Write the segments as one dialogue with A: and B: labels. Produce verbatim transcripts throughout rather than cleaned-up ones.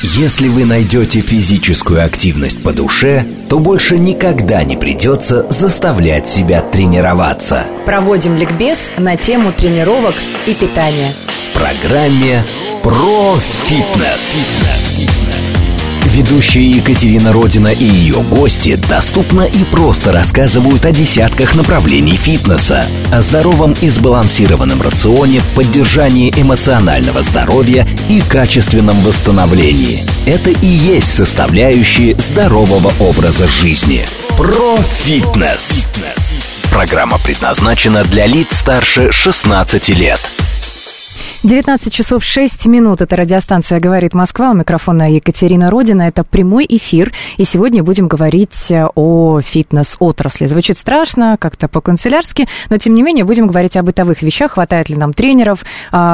A: Если вы найдете физическую активность по душе, то больше никогда не придется заставлять себя тренироваться.
B: Проводим ликбез на тему тренировок и питания
A: в программе «Про фитнес». Ведущая Екатерина Родина и ее гости доступно и просто рассказывают о десятках направлений фитнеса, о здоровом и сбалансированном рационе, поддержании эмоционального здоровья и качественном восстановлении. Это и есть составляющие здорового образа жизни. Про фитнес. Программа предназначена для лиц старше шестнадцати лет.
B: девятнадцать часов шесть минут. Это радиостанция «Говорит Москва». У микрофона Екатерина Родина. Это прямой эфир. И сегодня будем говорить о фитнес-отрасли. Звучит страшно, как-то по-канцелярски, но, тем не менее, будем говорить о бытовых вещах. Хватает ли нам тренеров?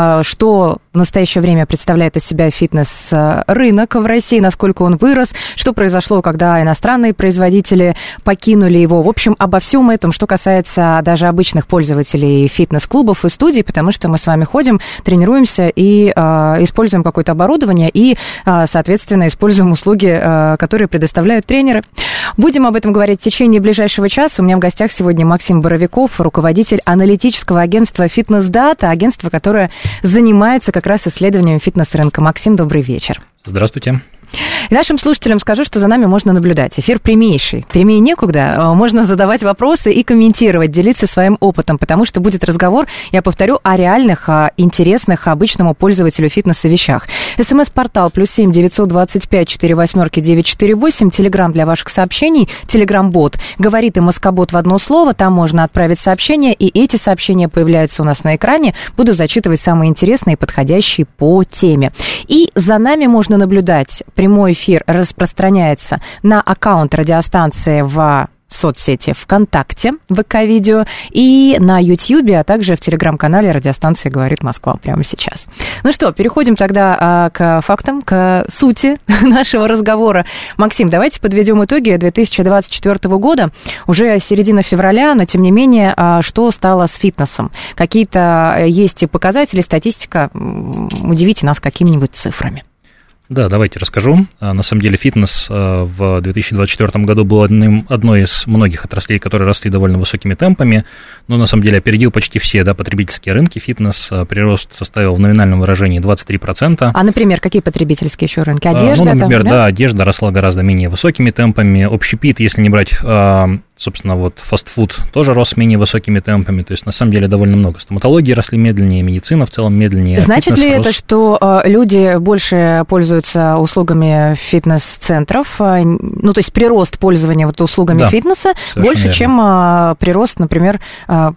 B: Что в настоящее время представляет из себя фитнес-рынок в России? Насколько он вырос? Что произошло, когда иностранные производители покинули его? В общем, обо всем этом, что касается даже обычных пользователей фитнес-клубов и студий, потому что мы с вами ходим, тренируемся и э, используем какое-то оборудование и, э, соответственно, используем услуги, э, которые предоставляют тренеры. Будем об этом говорить в течение ближайшего часа. У меня в гостях сегодня Максим Боровиков, руководитель аналитического агентства «Фитнес-дата», агентство, которое занимается как раз исследованием фитнес-рынка. Максим, добрый вечер.
C: Здравствуйте.
B: И нашим слушателям скажу, что за нами можно наблюдать. Эфир прямейший. Прямее некуда. Можно задавать вопросы и комментировать, делиться своим опытом, потому что будет разговор, я повторю, о реальных, о интересных обычному пользователю фитнеса вещах. СМС-портал плюс семь девятьсот двадцать пять четыре восьмерки девять четыре восемь. Телеграм для ваших сообщений. Телеграм-бот. Говорит и Москобот в одно слово. Там можно отправить сообщения, и эти сообщения появляются у нас на экране. Буду зачитывать самые интересные и подходящие по теме. И за нами можно наблюдать. Прямой эфир распространяется на аккаунт радиостанции в соцсети ВКонтакте, ВК-видео, и на Ютьюбе, а также в телеграм-канале радиостанции «Говорит Москва» прямо сейчас. Ну что, переходим тогда а, к фактам, к сути нашего разговора. Максим, давайте подведем итоги две тысячи двадцать четвёртого года. Уже середина февраля, но тем не менее, а, что стало с фитнесом? Какие-то есть показатели, статистика? Удивите нас какими-нибудь цифрами.
C: Да, давайте расскажу. На самом деле фитнес в две тысячи двадцать четвёртом году был одним, одной из многих отраслей, которые росли довольно высокими темпами, но на самом деле опередил почти все, да, потребительские рынки. Фитнес прирост составил в номинальном выражении двадцать три процента.
B: А, например, какие потребительские еще рынки? Одежда?
C: Ну, например,
B: там,
C: да?
B: да,
C: одежда росла гораздо менее высокими темпами. Общепит, если не брать... Собственно, вот фастфуд тоже рос менее высокими темпами, то есть, на самом деле, довольно много. Стоматологии росли медленнее, медицина в целом медленнее.
B: Значит ли
C: рос...
B: это, что э, люди больше пользуются услугами фитнес-центров, э, ну, то есть прирост пользования вот услугами да, фитнеса больше, верно. чем э, прирост, например, э,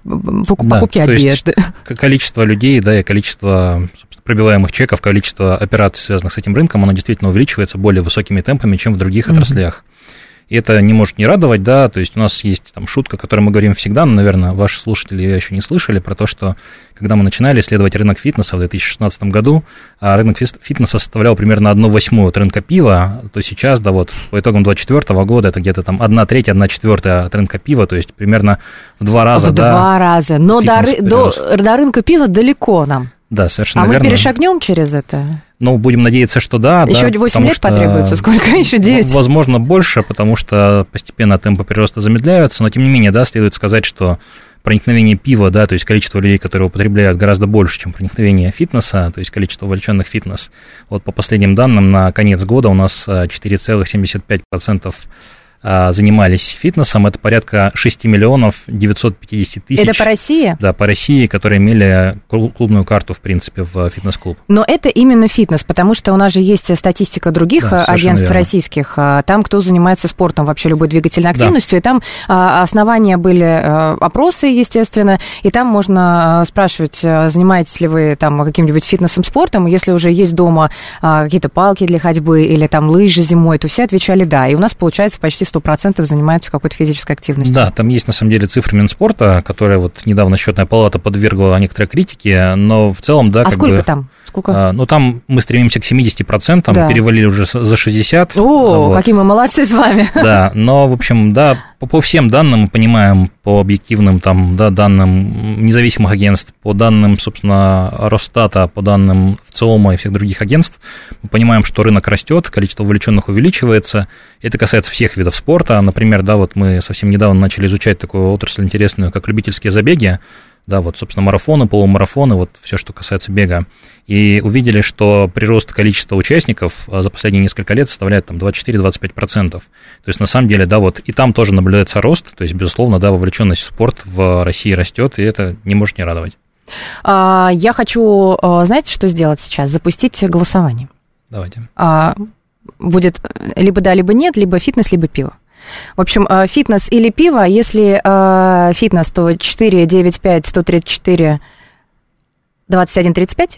B: покупки да, одежды?
C: То есть, количество людей, да, и количество пробиваемых чеков, количество операций, связанных с этим рынком, оно действительно увеличивается более высокими темпами, чем в других mm-hmm. отраслях. И это не может не радовать, да, то есть у нас есть там шутка, о которой мы говорим всегда, но, наверное, ваши слушатели ее еще не слышали, про то, что когда мы начинали исследовать рынок фитнеса в две тысячи шестнадцатом году, а рынок фитнеса составлял примерно одну восьмую от рынка пива, то сейчас, да, вот по итогам две тысячи двадцать четвёртого года это где-то там одна треть, одна четвертая от рынка пива, то есть примерно в два раза. В
B: да, два раза, но до, до, до рынка пива далеко нам.
C: Да, совершенно
B: а
C: верно.
B: А мы перешагнем через это?
C: Ну, будем надеяться, что да.
B: Еще да, восемь лет что, потребуется, сколько еще? девять?
C: Возможно, больше, потому что постепенно темпы прироста замедляются, но тем не менее, да, следует сказать, что проникновение пива, да, то есть количество людей, которые употребляют, гораздо больше, чем проникновение фитнеса, то есть количество вовлеченных в фитнес. Вот по последним данным, на конец года у нас четыре целых семьдесят пять сотых процента занимались фитнесом, это порядка шесть миллионов девятьсот пятьдесят тысяч.
B: Это по России?
C: Да, по России, которые имели клубную карту, в принципе, в фитнес-клуб.
B: Но это именно фитнес, потому что у нас же есть статистика других да, агентств верно. российских, там, кто занимается спортом, вообще любой двигательной активностью, да. и там основания были опросы, естественно, и там можно спрашивать, занимаетесь ли вы там каким-нибудь фитнесом, спортом, если уже есть дома какие-то палки для ходьбы или там лыжи зимой, то все отвечали да, и у нас получается почти сто процентов занимаются какой-то физической активностью.
C: Да, там есть, на самом деле, цифры Минспорта, которые вот недавно Счетная палата подвергла некоторой критике, но в целом, да,
B: а
C: как
B: сколько
C: бы...
B: там? Сколько?
C: А, ну, там мы стремимся к семьдесят процентов, да. Перевалили уже за шестьдесят.
B: О, вот. Какие мы молодцы с вами.
C: Да, но, в общем, да, по, по всем данным мы понимаем, по объективным там, да, данным независимых агентств, по данным, собственно, Росстата, по данным ВЦИОМа и всех других агентств, мы понимаем, что рынок растет, количество вовлеченных увеличивается. Это касается всех видов спорта. Например, да, вот мы совсем недавно начали изучать такую отрасль интересную, как любительские забеги. Да, вот, собственно, марафоны, полумарафоны, вот все, что касается бега. И увидели, что прирост количества участников за последние несколько лет составляет там двадцать четыре - двадцать пять процентов. То есть, на самом деле, да, вот и там тоже наблюдается рост, то есть, безусловно, да, вовлеченность в спорт в России растет, и это не может не радовать.
B: Я хочу, знаете, что сделать сейчас? Запустить голосование.
C: Давайте.
B: Будет либо да, либо нет, либо фитнес, либо пиво. В общем, фитнес или пиво, если э, фитнес, то четыре девять пять сто тридцать четыре двадцать один тридцать пять,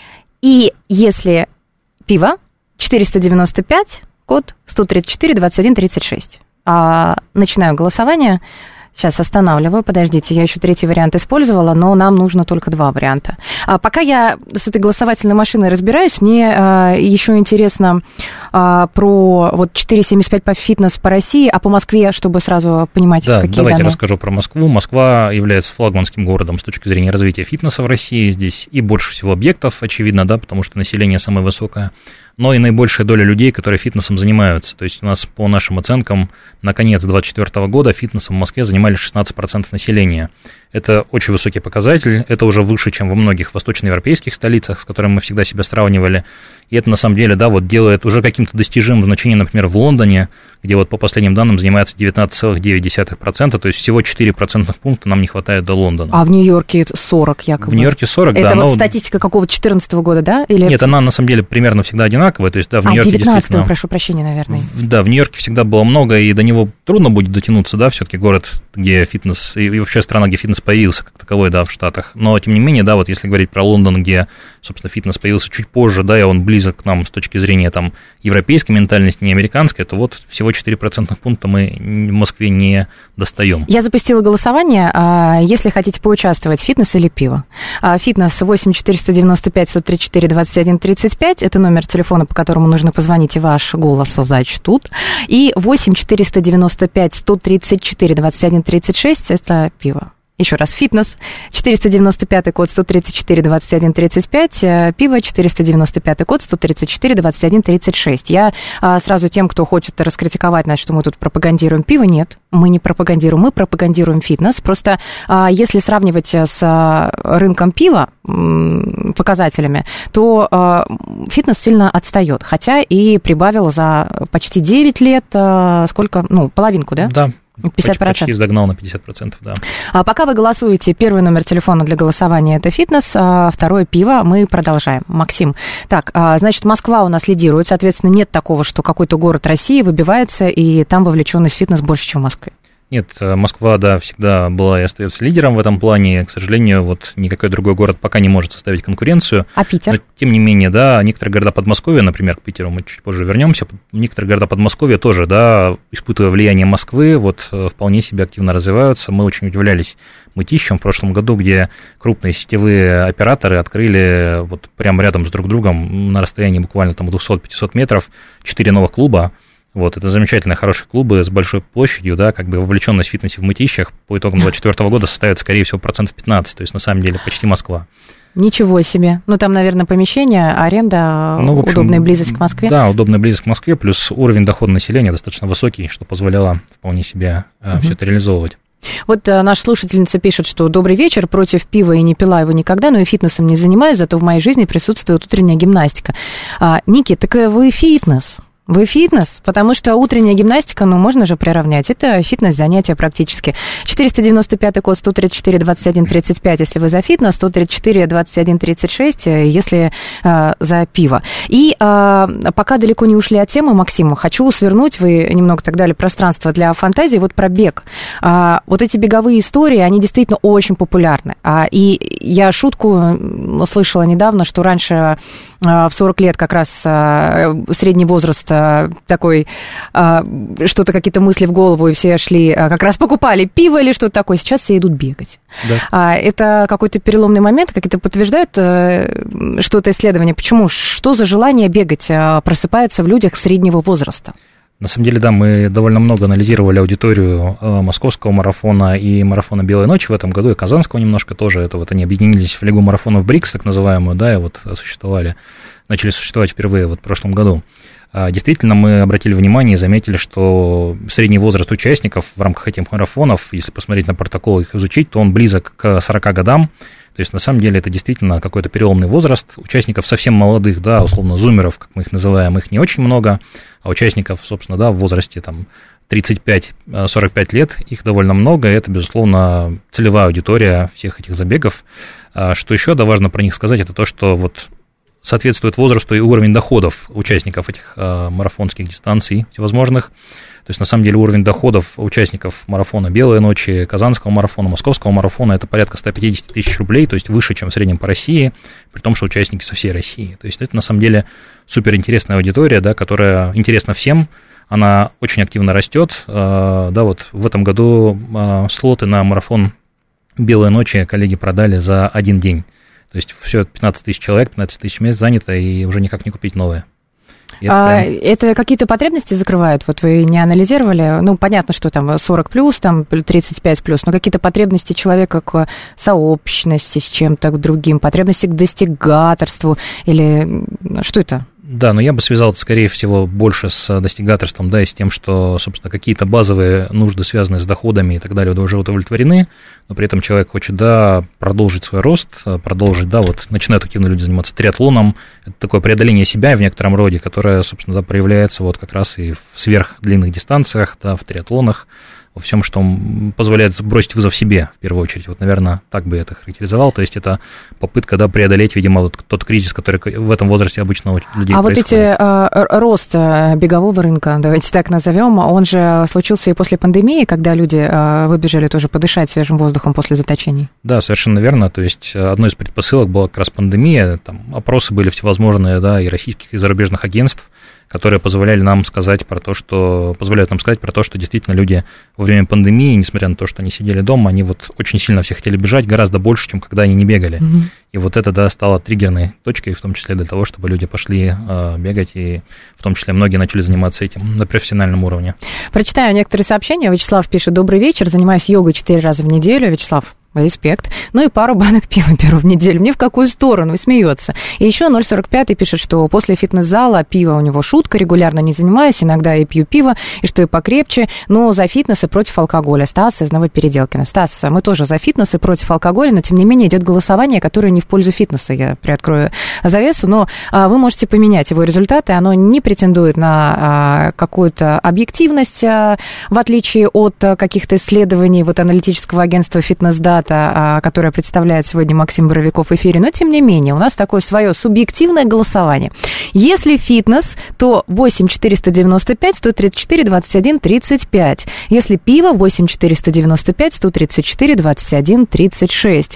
B: и если пиво, четыреста девяносто пять, код сто тридцать четыре двадцать один тридцать шесть. А, начинаю голосование. Сейчас останавливаю, подождите, я еще третий вариант использовала, но нам нужно только два варианта. А пока я с этой голосовательной машиной разбираюсь, мне а, еще интересно а, про вот четыре семьдесят пять по фитнес по России, а по Москве, чтобы сразу понимать,
C: да,
B: какие
C: давайте
B: данные.
C: Расскажу про Москву. Москва является флагманским городом с точки зрения развития фитнеса в России. Здесь и больше всего объектов, очевидно, да, потому что население самое высокое, но и наибольшая доля людей, которые фитнесом занимаются. То есть у нас, по нашим оценкам, на конец две тысячи двадцать четвёртого года фитнесом в Москве занимались шестнадцать процентов населения. Это очень высокий показатель, это уже выше, чем во многих восточноевропейских столицах, с которыми мы всегда себя сравнивали. И это, на самом деле, да, вот делает уже каким-то достижимым значением, например, в Лондоне, где вот по последним данным занимается девятнадцать целых девять десятых процента, то есть всего четыре процентных пункта нам не хватает до Лондона.
B: А в Нью-Йорке сорок якобы?
C: В Нью-Йорке сорок,
B: это
C: да.
B: Это вот
C: но...
B: статистика какого-то четырнадцатого года, да? Или...
C: Нет, она на самом деле примерно всегда одинаковая, то есть, да, в Нью-Йорке
B: а, девятнадцатого,
C: действительно...
B: прошу прощения, наверное.
C: Да, в Нью-Йорке всегда было много, и до него трудно будет дотянуться, да, все-таки город, где фитнес, и вообще страна, где фитнес появился как таковой, да, в Штатах. Но, тем не менее, да, вот если говорить про Лондон, где, собственно, фитнес появился чуть позже, да, и он близок к нам с точки зрения, там, европейской ментальности, не американской, то вот всего четыре процентных пункта мы в Москве не достаем.
B: Я запустила голосование, если хотите поучаствовать, фитнес или пиво. Фитнес восемь четыреста девяносто пять сто тридцать четыре двадцать один тридцать пять, это номер телефона, по которому нужно позвонить, и ваш голос зачтут. И восемь четыреста девяносто пять сто тридцать четыре двадцать один тридцать шесть, это пиво. Еще раз, фитнес, четыреста девяносто пятый код сто тридцать четыре двадцать один тридцать пять, пиво, четыреста девяносто пятый код сто тридцать четыре двадцать один тридцать шесть. Я а, сразу тем, кто хочет раскритиковать нас, что мы тут пропагандируем пиво, нет, мы не пропагандируем, мы пропагандируем фитнес. Просто а, если сравнивать с а, рынком пива, м, показателями, то а, фитнес сильно отстает, хотя и прибавил за почти девять лет, а, сколько, ну, половинку, да?
C: Да.
B: пятьдесят процентов.
C: Почти загнал на пятьдесят процентов, да.
B: А пока вы голосуете, первый номер телефона для голосования – это фитнес, а второе – пиво. Мы продолжаем. Максим. Так, значит, Москва у нас лидирует, соответственно, нет такого, что какой-то город России выбивается, и там вовлеченность в фитнес больше, чем в Москве.
C: Нет, Москва, да, всегда была и остается лидером в этом плане. К сожалению, вот никакой другой город пока не может составить конкуренцию.
B: А Питер?
C: Но, тем не менее, да, некоторые города Подмосковья, например, к Питеру мы чуть позже вернемся, некоторые города Подмосковья тоже, да, испытывая влияние Москвы, вот вполне себе активно развиваются. Мы очень удивлялись Мытищам в прошлом году, где крупные сетевые операторы открыли вот прямо рядом с друг другом на расстоянии буквально там двести-пятьсот метров четыре новых клуба. Вот, это замечательные, хорошие клубы с большой площадью, да, как бы вовлеченность в фитнесе в Мытищах по итогам две тысячи двадцать четвёртого года составит, скорее всего, процентов пятнадцать, то есть, на самом деле, почти Москва.
B: Ничего себе. Ну, там, наверное, помещение, аренда, ну, общем, удобная близость к Москве.
C: Да, удобная близость к Москве, плюс уровень дохода населения достаточно высокий, что позволяло вполне себе угу. все это реализовывать.
B: Вот а, наша слушательница пишет, что «Добрый вечер, против пива и не пила его никогда, но и фитнесом не занимаюсь, зато в моей жизни присутствует утренняя гимнастика». А, Ники, так вы фитнес? Вы фитнес? Потому что утренняя гимнастика, ну, можно же приравнять. Это фитнес-занятие практически. четыреста девяносто пятый код сто тридцать четыре двадцать один тридцать пять, если вы за фитнес, сто тридцать четыре двадцать один тридцать шесть, если э, за пиво. И э, пока далеко не ушли от темы, Максима, хочу свернуть, вы немного так дали пространство для фантазии, вот про бег. Э, вот эти беговые истории, они действительно очень популярны. А, и я шутку слышала недавно, что раньше э, в сорок лет как раз э, средний возраст э, такой, э, что-то, какие-то мысли в голову, и все шли, э, как раз покупали пиво или что-то такое, сейчас все идут бегать. Да. А, это какой-то переломный момент, какие-то подтверждают э, что-то исследование. Почему? Что за желание бегать э, просыпается в людях среднего возраста?
C: На самом деле, да, мы довольно много анализировали аудиторию московского марафона и марафона «Белой ночи» в этом году, и казанского немножко тоже. Это вот они объединились в Лигу марафонов БРИКС, так называемую, да, и вот существовали, начали существовать впервые вот в прошлом году. Действительно, мы обратили внимание и заметили, что средний возраст участников в рамках этих марафонов, если посмотреть на протокол и их изучить, то он близок к сорока годам. То есть, на самом деле, это действительно какой-то переломный возраст. Участников совсем молодых, да, условно, зумеров, как мы их называем, их не очень много, а участников, собственно, да, в возрасте там тридцать пять - сорок пять лет, их довольно много, и это, безусловно, целевая аудитория всех этих забегов. Что еще, да, важно про них сказать, это то, что вот соответствует возрасту и уровень доходов участников этих марафонских дистанций всевозможных. То есть, на самом деле, уровень доходов участников марафона «Белой ночи», казанского марафона, московского марафона – это порядка сто пятьдесят тысяч рублей, то есть выше, чем в среднем по России, при том, что участники со всей России. То есть, это, на самом деле, суперинтересная аудитория, да, которая интересна всем, она очень активно растет. Да, вот в этом году слоты на марафон «Белой ночи» коллеги продали за один день. То есть, все пятнадцать тысяч человек, пятнадцать тысяч мест занято, и уже никак не купить новые. Это,
B: а,
C: прям...
B: это какие-то потребности закрывают? Вот вы не анализировали? Ну, понятно, что там сорок плюс, там тридцать пять плюс, но какие-то потребности человека к сообщности с чем-то, к другим, потребности к достигаторству, или что это?
C: Да, но я бы связал это, скорее всего, больше с достигаторством, да, и с тем, что, собственно, какие-то базовые нужды, связанные с доходами и так далее, уже удовлетворены, но при этом человек хочет, да, продолжить свой рост, продолжить, да, вот начинают активно люди заниматься триатлоном, это такое преодоление себя в некотором роде, которое, собственно, да, проявляется вот как раз и в сверхдлинных дистанциях, да, в триатлонах, во всем, что позволяет бросить вызов себе, в первую очередь. Вот, наверное, так бы я это характеризовал. То есть это попытка, да, преодолеть, видимо, вот тот кризис, который в этом возрасте обычно у людей
B: а
C: происходит.
B: Вот эти а, рост бегового рынка, давайте так назовем, он же случился и после пандемии, когда люди а, выбежали тоже подышать свежим воздухом после заточений.
C: Да, совершенно верно. То есть одной из предпосылок была как раз пандемия. Там опросы были всевозможные, да, и российских, и зарубежных агентств, которые позволяли нам сказать про то, что позволяют нам сказать про то, что действительно люди во время пандемии, несмотря на то, что они сидели дома, они вот очень сильно все хотели бежать, гораздо больше, чем когда они не бегали. Mm-hmm. И вот это, да, стало триггерной точкой, в том числе для того, чтобы люди пошли э, бегать, и в том числе многие начали заниматься этим на профессиональном уровне.
B: Прочитаю некоторые сообщения. Вячеслав пишет: «Добрый вечер, занимаюсь йогой четыре раза в неделю». Вячеслав, респект. Ну и пару банок пива беру в неделю. Мне в какую сторону? И смеется. И еще ноль сорок пять пишет, что после фитнес-зала пиво у него шутка, регулярно не занимаюсь, иногда и пью пиво, и что и покрепче, но за фитнес и против алкоголя. Стас из Новопеределкина. Стас, мы тоже за фитнес и против алкоголя, но тем не менее идет голосование, которое не в пользу фитнеса. Я приоткрою завесу, но а, вы можете поменять его результаты. Оно не претендует на а, какую-то объективность, а, в отличие от а, каких-то исследований вот аналитического агентства «Фитнес-дата», которое представляет сегодня Максим Боровиков в эфире, но тем не менее у нас такое свое субъективное голосование. Если фитнес, то восемь четыреста девяносто пять сто тридцать четыре двадцать один тридцать пять. Если пиво, восемь четыреста девяносто пять сто тридцать четыре двадцать один тридцать шесть.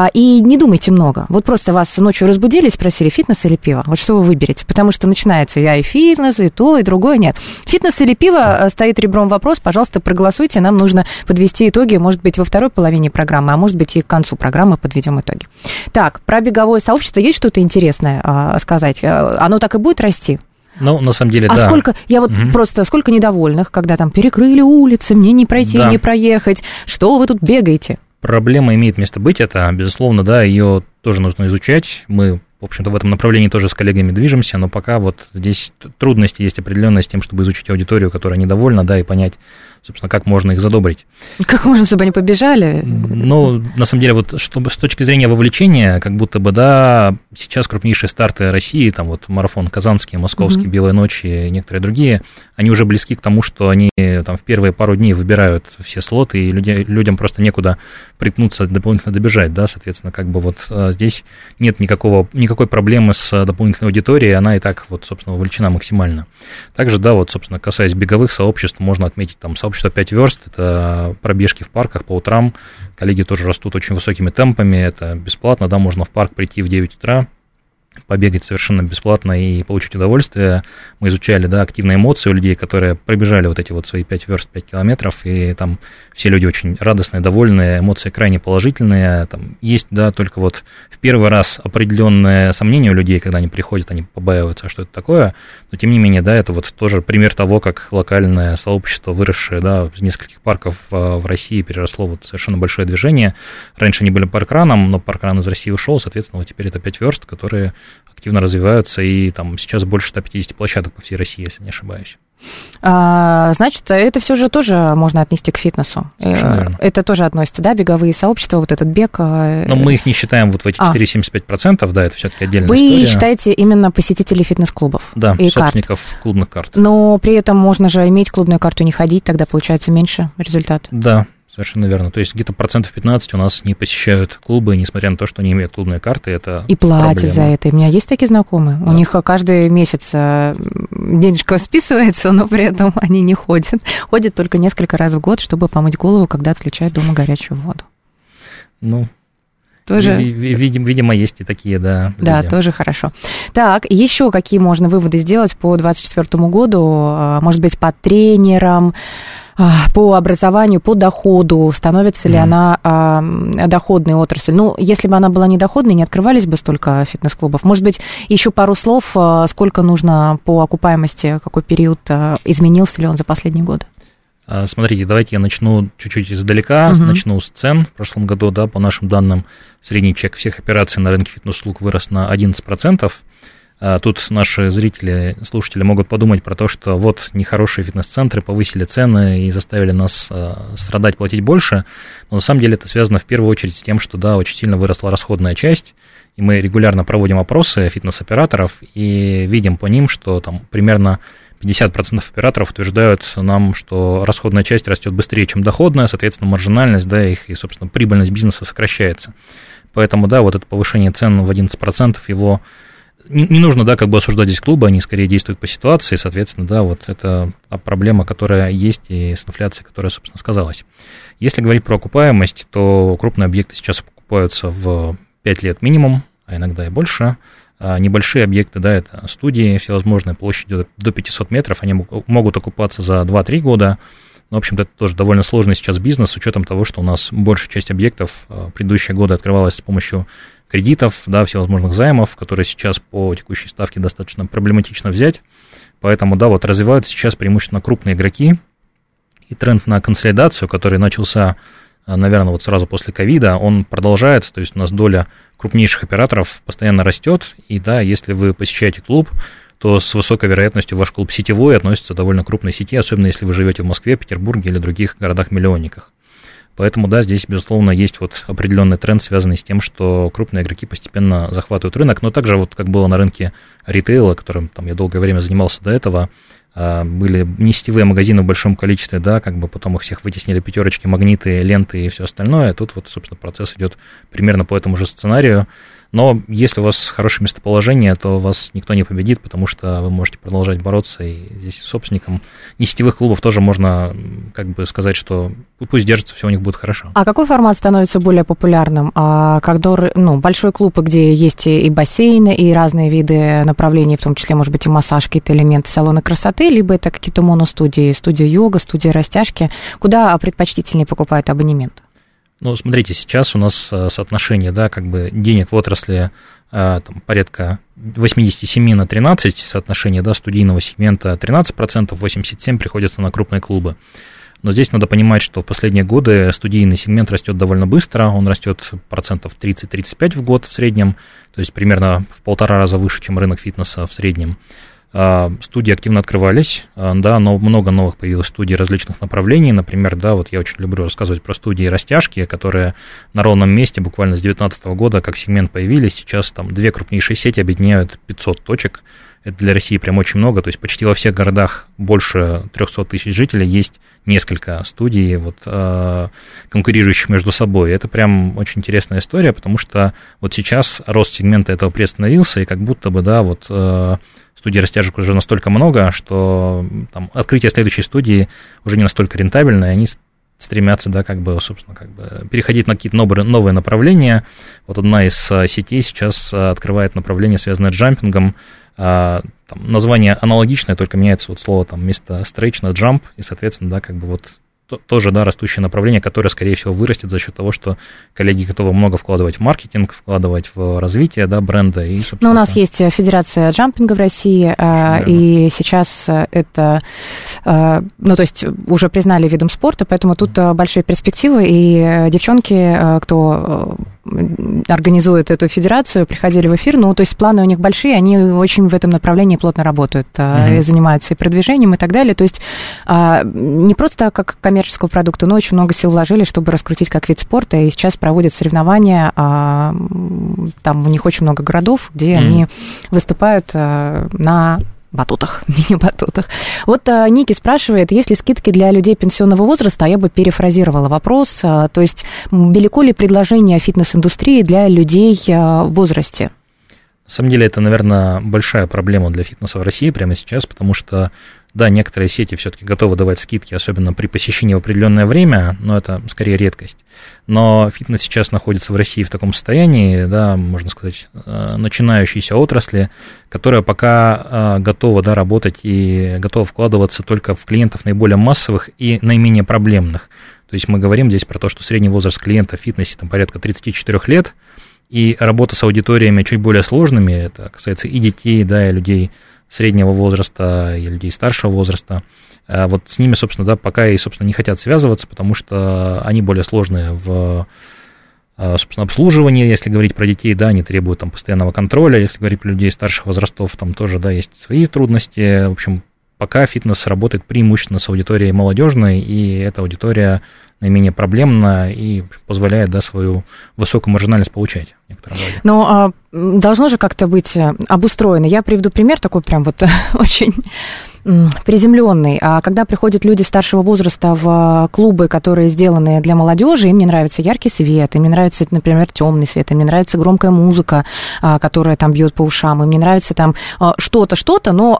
B: И не думайте много. Вот просто вас ночью разбудили и спросили, фитнес или пиво? Вот что вы выберете? Потому что начинается я и фитнес, и то, и другое. Нет. Фитнес или пиво стоит ребром вопрос. Пожалуйста, проголосуйте. Нам нужно подвести итоги, может быть, во второй половине программы, а может быть, и к концу программы подведем итоги. Так, про беговое сообщество есть что-то интересное а, сказать? Оно так и будет расти?
C: Ну, на самом деле,
B: а
C: да.
B: А сколько, я вот угу. просто, сколько недовольных, когда там перекрыли улицы, мне не пройти, да. не проехать, что вы тут бегаете?
C: Проблема имеет место быть, это, безусловно, да, ее тоже нужно изучать. Мы, в общем-то, в этом направлении тоже с коллегами движемся, но пока вот здесь трудности есть определенные с тем, чтобы изучить аудиторию, которая недовольна, да, и понять, собственно, как можно их задобрить.
B: Как можно, чтобы они побежали?
C: Ну, на самом деле, вот чтобы с точки зрения вовлечения, как будто бы, да, сейчас крупнейшие старты России, там вот марафон казанский, московский, mm-hmm. «Белой ночи» и некоторые другие, они уже близки к тому, что они там в первые пару дней выбирают все слоты, и люди, людям просто некуда припнуться, дополнительно добежать, да, соответственно, как бы вот здесь нет никакого, никакой проблемы с дополнительной аудиторией, она и так вот, собственно, вовлечена максимально. Также, да, вот, собственно, касаясь беговых сообществ, можно отметить там сообщество пять верст, это пробежки в парках по утрам, коллеги тоже растут очень высокими темпами, это бесплатно, да, можно в парк прийти в девять утра, побегать совершенно бесплатно и получить удовольствие. Мы изучали, да, активные эмоции у людей, которые пробежали вот эти вот свои пять верст, пять километров, и там все люди очень радостные, довольные, эмоции крайне положительные. Там есть, да, только вот в первый раз определенное сомнение у людей, когда они приходят, они побаиваются, а что это такое, но тем не менее, да, это вот тоже пример того, как локальное сообщество, выросшее, да, из нескольких парков в России, переросло вот совершенно большое движение. Раньше они были паркраном, но паркран из России ушел, соответственно, вот теперь это пять верст, которые активно развиваются, и там сейчас больше ста пятидесяти площадок по всей России, если не ошибаюсь.
B: А, значит, это все же тоже можно отнести к фитнесу.
C: Совершенно верно.
B: Это тоже относится, да, беговые сообщества, вот этот бег. Но
C: мы их не считаем вот в эти четыре целых семьдесят пять сотых процента, да, это все-таки отдельная
B: Вы
C: история. Вы
B: считаете именно посетителей фитнес-клубов?
C: Да,
B: и
C: собственников
B: карт.
C: клубных карт.
B: Но при этом можно же иметь клубную карту и не ходить, тогда получается меньше результат.
C: Да. Совершенно верно. То есть где-то процентов пятнадцать у нас не посещают клубы, несмотря на то, что они имеют клубные карты. Это
B: и платят
C: проблема. За
B: это. У меня есть такие знакомые. Да. У них каждый месяц денежка списывается, но при этом они не ходят. Ходят только несколько раз в год, чтобы помыть голову, когда отключают дома горячую воду.
C: Ну,
B: тоже...
C: видимо, видимо, есть и такие, да.
B: Да,
C: люди.
B: тоже хорошо. Так, еще какие можно выводы сделать по двадцать четвёртому году? Может быть, по тренерам, по образованию, по доходу, становится ли mm. она а, доходной отраслью? Ну, если бы она была недоходной, не открывались бы столько фитнес-клубов. Может быть, еще пару слов, сколько нужно по окупаемости, какой период, изменился ли он за последние годы?
C: Смотрите, давайте я начну чуть-чуть издалека, uh-huh. начну с цен. В прошлом году, да, по нашим данным, средний чек всех операций на рынке фитнес-услуг вырос на одиннадцать процентов. Тут наши зрители, слушатели могут подумать про то, что вот нехорошие фитнес-центры повысили цены и заставили нас страдать, платить больше, но на самом деле это связано в первую очередь с тем, что, да, очень сильно выросла расходная часть, и мы регулярно проводим опросы фитнес-операторов и видим по ним, что там примерно пятьдесят процентов операторов утверждают нам, что расходная часть растет быстрее, чем доходная, соответственно, маржинальность, да, их и, собственно, прибыльность бизнеса сокращается. Поэтому, да, вот это повышение цен в одиннадцать процентов, его... Не, не нужно, да, как бы осуждать здесь клубы, они скорее действуют по ситуации, соответственно, да, вот это проблема, которая есть, и с инфляцией, которая, собственно, сказалась. Если говорить про окупаемость, то крупные объекты сейчас окупаются в пять лет минимум, а иногда и больше. А небольшие объекты, да, это студии всевозможные, площадью до пятисот метров, они могут окупаться за два-три года. Но, в общем-то, это тоже довольно сложный сейчас бизнес, с учетом того, что у нас большая часть объектов в предыдущие годы открывалась с помощью кредитов, да, всевозможных займов, которые сейчас по текущей ставке достаточно проблематично взять. Поэтому, да, вот развиваются сейчас преимущественно крупные игроки, и тренд на консолидацию, который начался, наверное, вот сразу после ковида, он продолжается, то есть у нас доля крупнейших операторов постоянно растет, и, да, если вы посещаете клуб, то с высокой вероятностью ваш клуб сетевой относится к довольно крупной сети, особенно если вы живете в Москве, Петербурге или других городах-миллионниках. Поэтому, да, здесь, безусловно, есть вот определенный тренд, связанный с тем, что крупные игроки постепенно захватывают рынок, но также вот как было на рынке ритейла, которым там я долгое время занимался до этого, были несетевые магазины в большом количестве, да, как бы потом их всех вытеснили пятерочки, магниты, ленты и все остальное. Тут вот, собственно, процесс идет примерно по этому же сценарию. Но если у вас хорошее местоположение, то вас никто не победит, потому что вы можете продолжать бороться, и здесь собственникам несетевых клубов тоже можно как бы сказать, что пусть держится, все у них будет хорошо. А какой формат становится более популярным? А когда, ну, большой клуб, где есть и бассейны, и разные виды направлений, в том числе, может быть, и массаж, какие-то элементы салона красоты, либо это какие-то моностудии, студия йога, студия растяжки, куда предпочтительнее покупают абонемент? Ну, смотрите, сейчас у нас соотношение, да, как бы денег в отрасли там, порядка восемьдесят семь на тринадцать, соотношение, да, студийного сегмента тринадцать процентов, восемьдесят семь процентов приходится на крупные клубы. Но здесь надо понимать, что в последние годы студийный сегмент растет довольно быстро, он растет процентов тридцать-тридцать пять в год в среднем, то есть примерно в полтора раза выше, чем рынок фитнеса в среднем. Студии активно открывались, да, но много новых появилось студий различных направлений. Например, да, вот я очень люблю рассказывать про студии растяжки, которые на ровном месте буквально с две тысячи девятнадцатого года как сегмент появились. Сейчас там две крупнейшие сети объединяют пятьсот точек. Это для России прям очень много. То есть почти во всех городах больше триста тысяч жителей есть несколько студий, вот, конкурирующих между собой. Это прям очень интересная история, потому что вот сейчас рост сегмента этого приостановился, и как будто бы, да, вот студий растяжек уже настолько много, что там, открытие следующей студии уже не настолько рентабельно, и они стремятся, да, как бы, собственно, как бы переходить на какие-то новые, новые направления. Вот одна из сетей сейчас открывает направление, связанное с джампингом. Там название аналогичное, только меняется вот слово там вместо stretch на jump, и, соответственно, да, как бы вот тоже, да, растущее направление, которое, скорее всего, вырастет за счет того, что коллеги готовы много вкладывать в маркетинг, вкладывать в развитие, да, бренда. И,
B: но у нас это... есть Федерация джампинга в России, Очень и верно. Сейчас это, ну, то есть уже признали видом спорта, поэтому тут mm. большие перспективы, и девчонки, кто организует эту федерацию, приходили в эфир, ну, то есть планы у них большие, они очень в этом направлении плотно работают, mm-hmm. и занимаются и продвижением, и так далее, то есть не просто как коммерческого продукта, но очень много сил вложили, чтобы раскрутить как вид спорта, и сейчас проводят соревнования, там у них очень много городов, где mm-hmm. они выступают на батутах, мини-батутах. Вот Ники спрашивает, есть ли скидки для людей пенсионного возраста, а я бы перефразировала вопрос, то есть велико ли предложение фитнес-индустрии для людей в возрасте?
C: На самом деле это, наверное, большая проблема для фитнеса в России прямо сейчас, потому что, да, некоторые сети все-таки готовы давать скидки, особенно при посещении в определенное время, но это скорее редкость. Но фитнес сейчас находится в России в таком состоянии, да, можно сказать, начинающейся отрасли, которая пока готова, да, работать и готова вкладываться только в клиентов наиболее массовых и наименее проблемных. То есть мы говорим здесь про то, что средний возраст клиента в фитнесе там порядка тридцать четыре лет, и работа с аудиториями чуть более сложными, это касается и детей, да, и людей среднего возраста, и людей старшего возраста. Вот с ними, собственно, да, пока и, собственно, не хотят связываться, потому что они более сложные в, собственно, обслуживании, если говорить про детей, да, они требуют там постоянного контроля, если говорить про людей старших возрастов, там тоже, да, есть свои трудности. В общем, пока фитнес работает преимущественно с аудиторией молодежной, и эта аудитория наименее проблемна и позволяет, да, свою высокую маржинальность получать в некотором роде.
B: Но а, должно же как-то быть обустроено. Я приведу пример такой прям вот очень приземленный. А когда приходят люди старшего возраста в клубы, которые сделаны для молодежи, им не нравится яркий свет, им не нравится, например, темный свет, им не нравится громкая музыка, которая там бьет по ушам, им не нравится там что-то, что-то, но...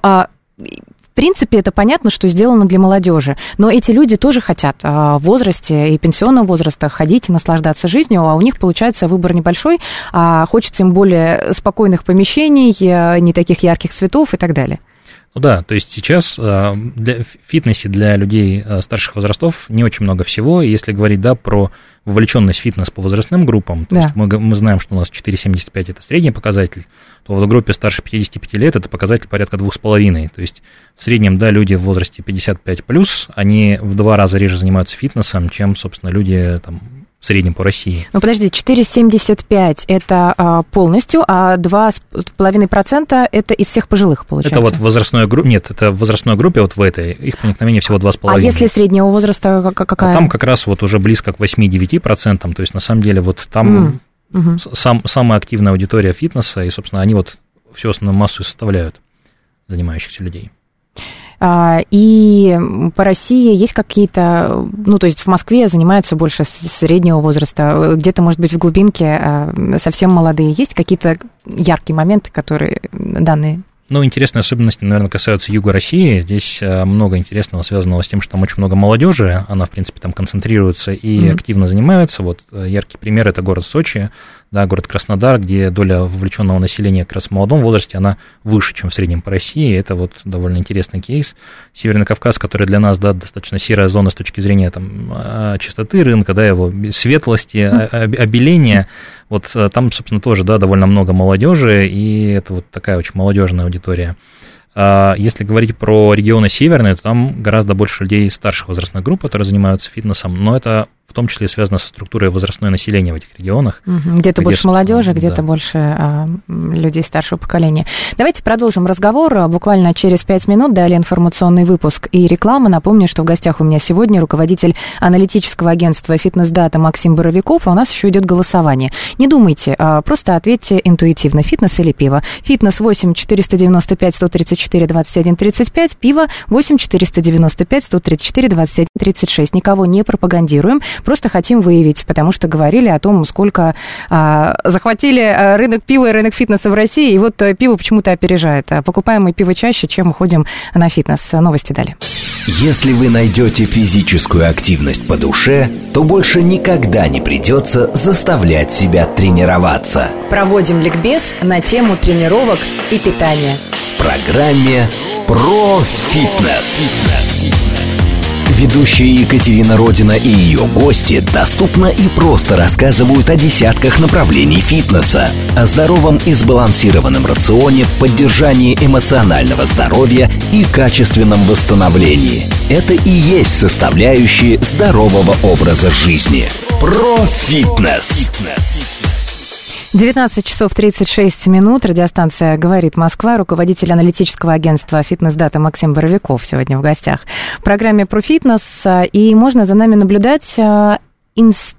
B: В принципе, это понятно, что сделано для молодежи, но эти люди тоже хотят в возрасте и пенсионном возрасте ходить и наслаждаться жизнью, а у них получается выбор небольшой, а хочется им более спокойных помещений, не таких ярких цветов и так далее.
C: Ну да, то есть сейчас для, в фитнесе для людей старших возрастов не очень много всего. Если говорить, да, про вовлеченность в фитнес по возрастным группам, то
B: да.
C: есть мы, мы знаем, что у нас четыре семьдесят пять это средний показатель, то в группе старше пятидесяти пяти лет это показатель порядка двух с половиной. То есть в среднем, да, люди в возрасте пятьдесят пять плюс, они в два раза реже занимаются фитнесом, чем, собственно, люди там в среднем по России.
B: Ну, подожди, четыре семьдесят пять это а, полностью, а два с половиной процента это из всех пожилых, получается?
C: Это вот в возрастной группе, нет, это в возрастной группе вот в этой, их проникновение всего два с половиной.
B: А если среднего возраста какая?
C: А там как раз вот уже близко к восьми-девяти процентам, то есть на самом деле вот там mm. сам, самая активная аудитория фитнеса, и, собственно, они вот всю основную массу составляют занимающихся людей.
B: И по России есть какие-то, ну, то есть в Москве занимаются больше среднего возраста, где-то, может быть, в глубинке совсем молодые. Есть какие-то яркие моменты, которые данные?
C: Ну, интересные особенности, наверное, касаются юга России. Здесь много интересного, связанного с тем, что там очень много молодежи. Она, в принципе, там концентрируется и mm-hmm. активно занимается. Вот яркий пример – это город Сочи, да, город Краснодар, где доля вовлеченного населения как раз в молодом возрасте, она выше, чем в среднем по России. Это вот довольно интересный кейс. Северный Кавказ, который для нас, да, достаточно серая зона с точки зрения там, чистоты рынка, да, его светлости, обеления. Вот там, собственно, тоже, да, довольно много молодежи, и это вот такая очень молодежная аудитория. Если говорить про регионы северные, то там гораздо больше людей старших возрастных групп, которые занимаются фитнесом, но это в том числе связано со структурой возрастной населения в этих регионах.
B: Где-то где больше молодежи, где-то да. больше а, людей старшего поколения. Давайте продолжим разговор буквально через пять минут. Далее информационный выпуск и реклама. Напомню, что в гостях у меня сегодня руководитель аналитического агентства «Фитнес-дата» Максим Боровиков, а у нас еще идет голосование. Не думайте, а просто ответьте интуитивно, фитнес или пиво. Фитнес восемь четыреста девяносто пять сто тридцать четыре двадцать один тридцать пять, пиво восемь четыреста девяносто пять сто тридцать четыре двадцать один тридцать шесть. Никого не пропагандируем. Просто хотим выявить, потому что говорили о том, сколько а, захватили рынок пива и рынок фитнеса в России, и вот пиво почему-то опережает. Покупаем мы пиво чаще, чем ходим на фитнес. Новости далее.
A: Если вы найдете физическую активность по душе, то больше никогда не придется заставлять себя тренироваться.
B: Проводим ликбез на тему тренировок и питания
A: В программе «Про фитнес». Ведущая Екатерина Родина и ее гости доступно и просто рассказывают о десятках направлений фитнеса, о здоровом и сбалансированном рационе, поддержании эмоционального здоровья и качественном восстановлении. Это и есть составляющие здорового образа жизни. Про фитнес.
B: девятнадцать часов тридцать шесть минут. Радиостанция «Говорит Москва». Руководитель аналитического агентства «Фитнес-дата» Максим Боровиков сегодня в гостях в программе «Про фитнес». И можно за нами наблюдать инст...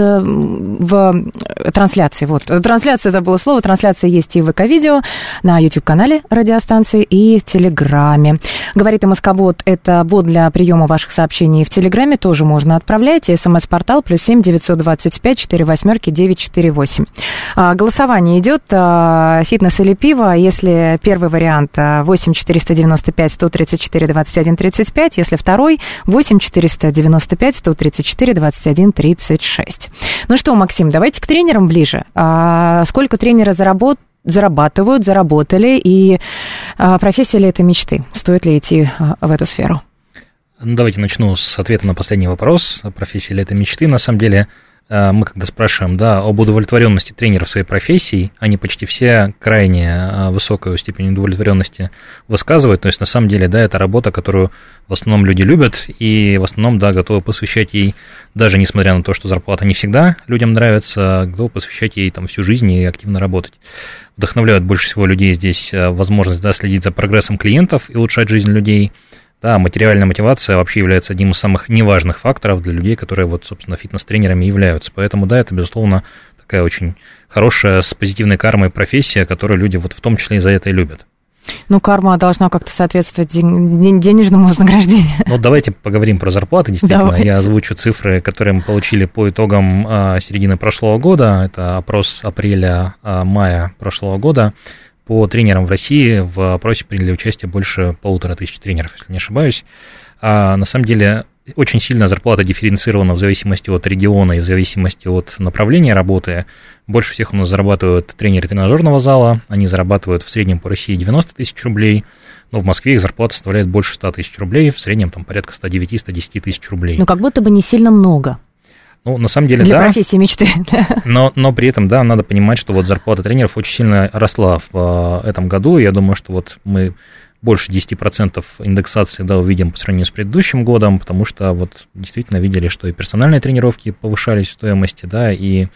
B: в трансляции. Вот, трансляция, забыла слово, трансляция есть и в ВК-видео, на YouTube-канале радиостанции и в Телеграме. Говорит МСК-бот, это бот для приема ваших сообщений в Телеграме, тоже можно отправлять. СМС-портал плюс семь девятьсот двадцать пять четыре восьмерки девять четыре восемь. Голосование идет, фитнес или пиво. Если первый вариант восемь четыреста девяносто пять сто тридцать четыре двадцать один тридцать пять, если второй восемь четыреста девяносто пять сто тридцать четыре двадцать один тридцать шесть. Ну что, Максим, давайте к тренерам ближе. А сколько тренеры заработ... зарабатывают, заработали, и а, профессия ли это мечты? Стоит ли идти а, в эту сферу?
C: Ну, давайте начну с ответа на последний вопрос. Профессия ли это мечты? На самом деле, мы когда спрашиваем, да, об удовлетворенности тренеров своей профессией, они почти все крайне высокую степень удовлетворенности высказывают. То есть, на самом деле, да, это работа, которую в основном люди любят и в основном, да, готовы посвящать ей, даже несмотря на то, что зарплата не всегда людям нравится, готовы посвящать ей там всю жизнь и активно работать. Вдохновляют больше всего людей здесь возможность, да, следить за прогрессом клиентов и улучшать жизнь людей. Да, материальная мотивация вообще является одним из самых неважных факторов для людей, которые, вот, собственно, фитнес-тренерами являются. Поэтому, да, это, безусловно, такая очень хорошая, с позитивной кармой профессия, которую люди вот в том числе и за это и любят.
B: Ну, карма должна как-то соответствовать денежному вознаграждению.
C: Ну, давайте поговорим про зарплаты, действительно. Давайте. Я озвучу цифры, которые мы получили по итогам середины прошлого года. Это опрос апреля-мая прошлого года. По тренерам в России в опросе приняли участие больше полутора тысяч тренеров, если не ошибаюсь. А на самом деле очень сильно зарплата дифференцирована в зависимости от региона и в зависимости от направления работы. Больше всех у нас зарабатывают тренеры тренажерного зала. Они зарабатывают в среднем по России девяносто тысяч рублей. Но в Москве их зарплата составляет больше ста тысяч рублей. В среднем там порядка сто девять - сто десять тысяч рублей.
B: Ну, как будто бы не сильно много.
C: Ну, на самом деле,
B: для
C: да.
B: Для профессии мечты.
C: Но, но при этом, да, надо понимать, что вот зарплата тренеров очень сильно росла в этом году. Я думаю, что вот мы больше десять процентов индексации, да, увидим по сравнению с предыдущим годом, потому что вот действительно видели, что и персональные тренировки повышались в стоимости, да, и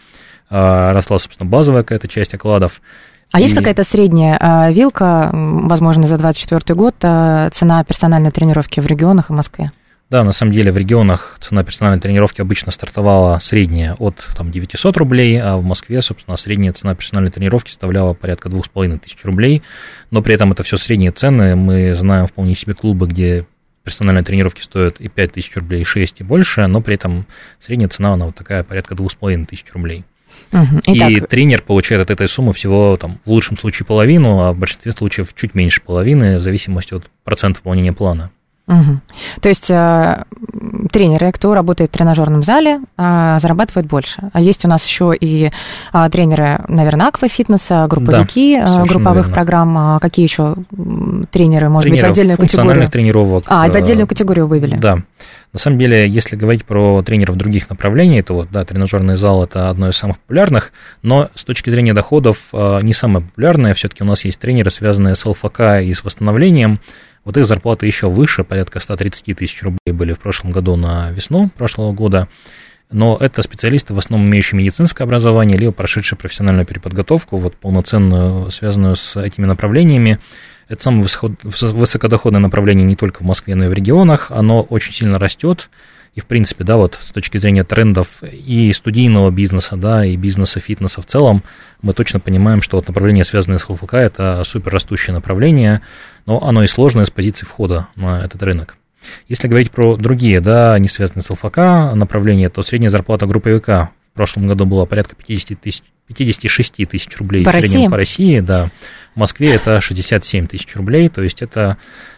C: а, росла, собственно, базовая какая-то часть окладов.
B: А
C: и...
B: есть какая-то средняя а, вилка, возможно, за двадцать четвёртый год, а, цена персональной тренировки в регионах и Москве?
C: Да, на самом деле в регионах цена персональной тренировки обычно стартовала средняя от там, девятисот рублей, а в Москве, собственно, средняя цена персональной тренировки составляла порядка двух с половиной тысяч рублей, но при этом это все средние цены. Мы знаем вполне себе клубы, где персональные тренировки стоят и пять тысяч рублей, и шесть и больше, но при этом средняя цена, она вот такая, порядка двух с половиной тысяч рублей. Угу. И Итак... тренер получает от этой суммы всего, там, в лучшем случае половину, а в большинстве случаев чуть меньше половины, в зависимости от процента выполнения плана.
B: Угу. То есть э, тренеры, кто работает в тренажерном зале, э, зарабатывают больше. А есть у нас еще и э, тренеры, наверное, аквафитнеса, групповики, да, э, групповых верно. программ. А какие еще тренеры, может
C: Тренеров,
B: быть, в отдельную категорию?
C: Тренировок.
B: А, в отдельную категорию вывели.
C: Да. На самом деле, если говорить про тренеров других направлений, то вот, да, тренажерный зал – это одно из самых популярных, но с точки зрения доходов не самое популярное. Все-таки у нас есть тренеры, связанные с ЛФК и с восстановлением. Вот их зарплаты еще выше, порядка сто тридцать тысяч рублей были в прошлом году на весну прошлого года. Но это специалисты, в основном имеющие медицинское образование, либо прошедшие профессиональную переподготовку, вот полноценную, связанную с этими направлениями. Это самое высокодоходное направление не только в Москве, но и в регионах. Оно очень сильно растет. И, в принципе, да, вот с точки зрения трендов и студийного бизнеса, да, и бизнеса фитнеса в целом, мы точно понимаем, что вот направление, связанное с ЛФК, это супер растущее направление, но оно и сложное с позиции входа на этот рынок. Если говорить про другие, да, не связанные с ЛФК направления, то средняя зарплата групповика в прошлом году была порядка пятьдесят тысяч, пятьдесят шесть тысяч рублей
B: по
C: в среднем
B: России?
C: по России, да. В Москве это шестьдесят семь тысяч рублей, то есть это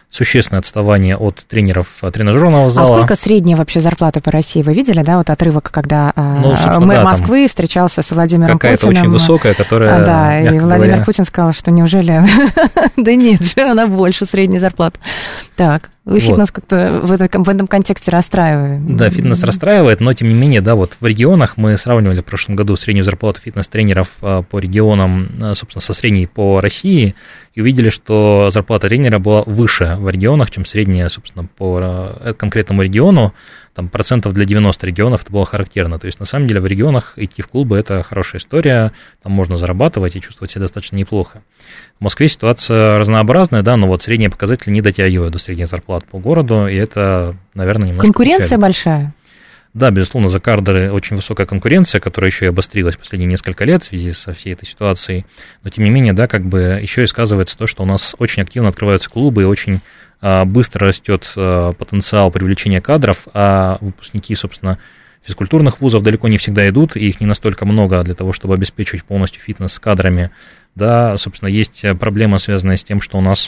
C: существенное отставание от тренеров тренажерного зала.
B: А сколько средняя вообще зарплата по России? Вы видели, да, вот отрывок, когда
C: ну,
B: мэр
C: да,
B: Москвы встречался с Владимиром
C: какая-то
B: Путиным?
C: Какая-то очень высокая, которая,
B: да, и Владимир
C: говоря...
B: Путин сказал, что неужели... да нет же, она больше средней зарплаты. Так, фитнес вот. Как-то в этом, в этом контексте расстраивает.
C: Да, фитнес расстраивает, но тем не менее, да, вот в регионах мы сравнивали в прошлом году среднюю зарплату фитнес-тренеров по регионам, собственно, со средней по России, и увидели, что зарплата тренера была выше в регионах, чем средняя, собственно, по конкретному региону. Там процентов для девяноста регионов это было характерно. То есть, на самом деле, в регионах идти в клубы – это хорошая история, там можно зарабатывать и чувствовать себя достаточно неплохо. В Москве ситуация разнообразная, да, но вот средние показатели не дотягивают до средних зарплат по городу, и это, наверное, немножко
B: Конкуренция
C: печалит.
B: Большая?
C: Да, безусловно, за кадры очень высокая конкуренция, которая еще и обострилась в последние несколько лет в связи со всей этой ситуацией. Но, тем не менее, да, как бы еще и сказывается то, что у нас очень активно открываются клубы и очень а, быстро растет а, потенциал привлечения кадров, а выпускники, собственно, физкультурных вузов далеко не всегда идут, и их не настолько много для того, чтобы обеспечивать полностью фитнес с кадрами. Да, собственно, есть проблема, связанная с тем, что у нас...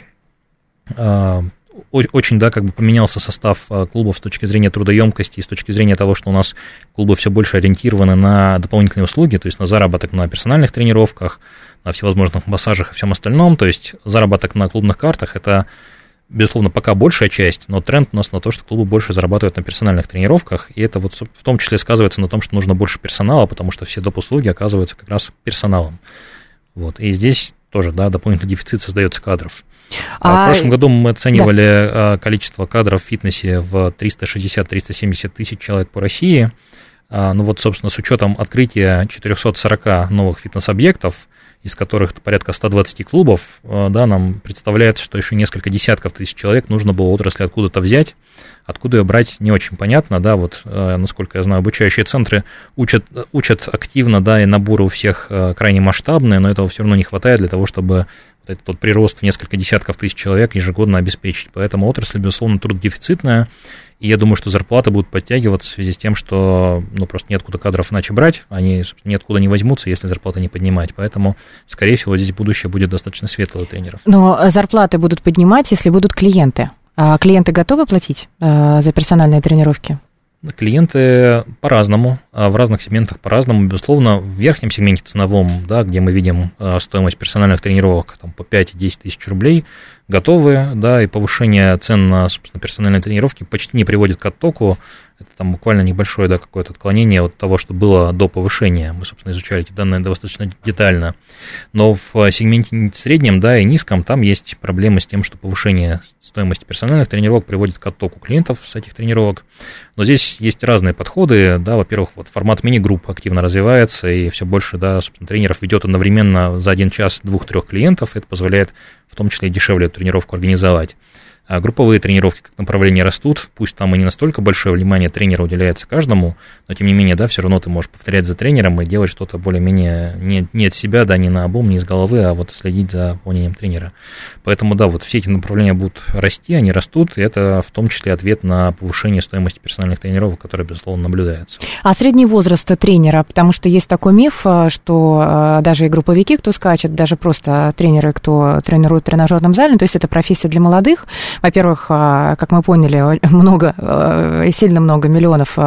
C: А, очень, да, как бы поменялся состав клубов с точки зрения трудоемкости и с точки зрения того, что у нас клубы все больше ориентированы на дополнительные услуги, то есть на заработок на персональных тренировках, на всевозможных массажах и всем остальном, то есть заработок на клубных картах – это, безусловно, пока большая часть, но тренд у нас на то, что клубы больше зарабатывают на персональных тренировках, и это вот в том числе сказывается на том, что нужно больше персонала, потому что все доп. Услуги оказываются как раз персоналом. Вот. И здесь тоже, да, дополнительный дефицит создается кадров. А... В прошлом году мы оценивали да. количество кадров в фитнесе в триста шестьдесят - триста семьдесят тысяч человек по России. Ну вот, собственно, с учетом открытия четырехсот сорока новых фитнес-объектов, из которых порядка ста двадцати клубов, да, нам представляется, что еще несколько десятков тысяч человек нужно было отрасли откуда-то взять. Откуда ее брать, не очень понятно, да, вот, насколько я знаю, обучающие центры учат, учат активно, да, и наборы у всех крайне масштабные, но этого все равно не хватает для того, чтобы вот этот вот прирост в несколько десятков тысяч человек ежегодно обеспечить. Поэтому отрасль, безусловно, трудодефицитная, и я думаю, что зарплаты будут подтягиваться в связи с тем, что, ну, просто неоткуда кадров иначе брать, они ниоткуда не возьмутся, если зарплаты не поднимать. Поэтому, скорее всего, здесь будущее будет достаточно светлое у тренеров.
B: Но зарплаты будут поднимать, если будут клиенты. А клиенты готовы платить э, за персональные тренировки?
C: Клиенты по-разному, в разных сегментах по-разному. Безусловно, в верхнем сегменте ценовом, да, где мы видим стоимость персональных тренировок там, по пять-десять тысяч рублей, готовы, да, и повышение цен на, собственно, персональные тренировки почти не приводит к оттоку. Это там буквально небольшое, да, какое-то отклонение от того, что было до повышения. Мы, собственно, изучали эти данные достаточно детально. Но в сегменте среднем, да, и низком там есть проблемы с тем, что повышение стоимости персональных тренировок приводит к оттоку клиентов с этих тренировок. Но здесь есть разные подходы, да, во-первых, вот формат мини-групп активно развивается, и все больше, да, собственно, тренеров ведет одновременно за один час двух-трех клиентов, это позволяет в том числе и дешевле эту тренировку организовать. А групповые тренировки как направление растут, пусть там и не настолько большое внимание тренера уделяется каждому, но тем не менее, да, все равно ты можешь повторять за тренером и делать что-то более-менее не, не от себя, да, не наобум, не из головы, а вот следить за выполнением тренера. Поэтому, да, вот все эти направления будут расти, они растут, и это в том числе ответ на повышение стоимости персональных тренировок, которое, безусловно, наблюдается.
B: А средний возраст тренера, потому что есть такой миф, что даже и групповики, кто скачет, даже просто тренеры, кто тренирует в тренажерном зале, то есть это профессия для молодых. Во-первых, как мы поняли, много, сильно много миллионов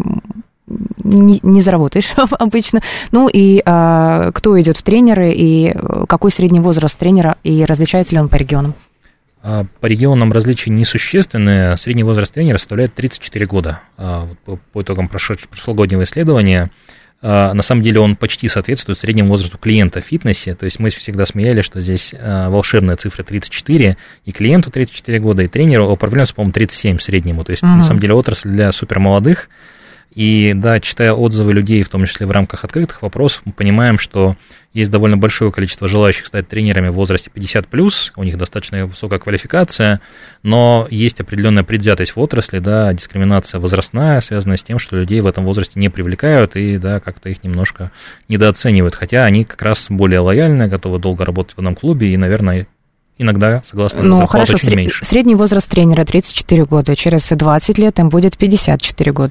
B: не, не заработаешь обычно. Ну и кто идет в тренеры, и какой средний возраст тренера, и различается ли он по регионам?
C: По регионам различия несущественные. Средний возраст тренера составляет тридцать четыре года. По итогам прошлогоднего исследования, на самом деле он почти соответствует среднему возрасту клиента в фитнесе, то есть мы всегда смеялись, что здесь волшебная цифра тридцать четыре, и клиенту тридцать четыре года, и тренеру, а управленцу, по-моему, тридцать семь в среднему, то есть uh-huh. на самом деле отрасль для супермолодых. И да, читая отзывы людей, в том числе в рамках открытых вопросов, мы понимаем, что есть довольно большое количество желающих стать тренерами в возрасте пятьдесят плюс, у них достаточно высокая квалификация, но есть определенная предвзятость в отрасли, да, дискриминация возрастная, связанная с тем, что людей в этом возрасте не привлекают и, да, как-то их немножко недооценивают, хотя они как раз более лояльны, готовы долго работать в одном клубе и, наверное, иногда, согласно,
B: ну,
C: зарплата
B: хорошо,
C: чуть
B: сред...
C: меньше.
B: Средний возраст тренера тридцать четыре года, через двадцать лет им будет пятьдесят четыре года.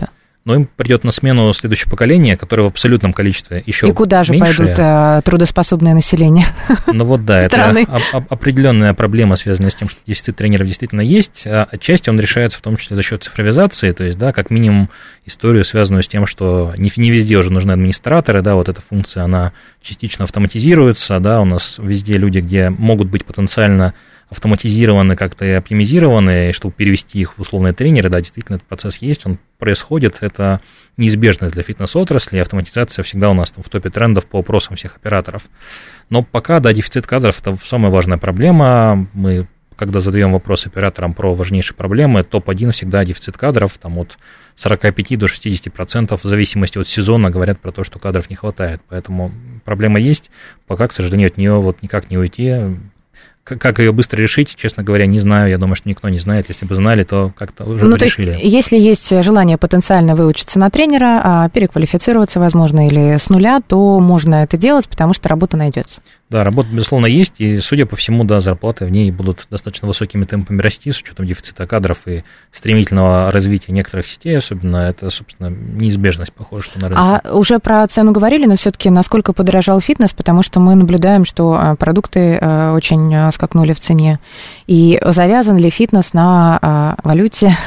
C: но им придет на смену следующее поколение, которое в абсолютном количестве еще меньше.
B: И куда же
C: меньше.
B: пойдут а, трудоспособное население?
C: Ну вот да, это определенная проблема, связанная с тем, что дефицит тренеров действительно есть. А отчасти он решается в том числе за счет цифровизации, то есть, да, как минимум историю, связанную с тем, что не, не везде уже нужны администраторы, да, вот эта функция, она частично автоматизируется, да, у нас везде люди, где могут быть потенциально автоматизированы, как-то и оптимизированы, чтобы перевести их в условные тренеры, да, действительно этот процесс есть, он происходит, это неизбежность для фитнес-отрасли, автоматизация всегда у нас там в топе трендов по опросам всех операторов. Но пока, да, дефицит кадров – это самая важная проблема, мы, когда задаем вопрос операторам про важнейшие проблемы, топ один всегда дефицит кадров, там от сорок пять до шестьдесят процентов в зависимости от сезона говорят про то, что кадров не хватает, поэтому проблема есть, пока, к сожалению, от нее вот никак не уйти. Как ее быстро решить, честно говоря, не знаю. Я думаю, что никто не знает. Если бы знали, то как-то уже
B: ну,
C: бы решили.
B: То есть, если есть желание потенциально выучиться на тренера, переквалифицироваться, возможно, или с нуля, то можно это делать, потому что работа найдется.
C: Да, работа, безусловно, есть, и, судя по всему, да, зарплаты в ней будут достаточно высокими темпами расти, с учетом дефицита кадров и стремительного развития некоторых сетей, особенно, это, собственно, неизбежность, похоже, что на рынке.
B: А уже про цену говорили, но все-таки насколько подорожал фитнес, потому что мы наблюдаем, что продукты очень скакнули в цене, и завязан ли фитнес на валюте?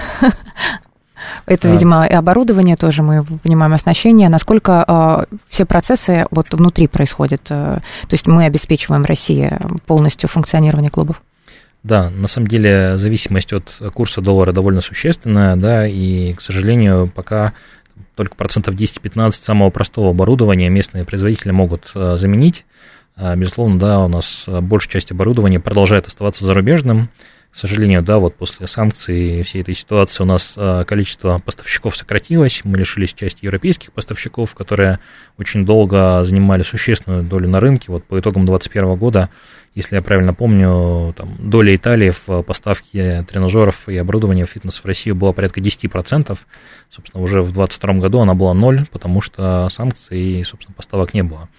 B: Это, видимо, и оборудование тоже, мы понимаем, оснащение. Насколько э, все процессы вот внутри происходят? Э, то есть мы обеспечиваем России полностью функционирование клубов?
C: Да, на самом деле зависимость от курса доллара довольно существенная, да, и, к сожалению, пока только процентов десять-пятнадцать самого простого оборудования местные производители могут э, заменить. Э, безусловно, да, у нас большая часть оборудования продолжает оставаться зарубежным. К сожалению, да, вот после санкций и всей этой ситуации у нас количество поставщиков сократилось, мы лишились части европейских поставщиков, которые очень долго занимали существенную долю на рынке. Вот по итогам двадцать первого года, если я правильно помню, там, доля Италии в поставке тренажеров и оборудования в фитнес в Россию была порядка десять процентов. Собственно, уже в двадцать втором году она была ноль, потому что санкций и, собственно, поставок не было.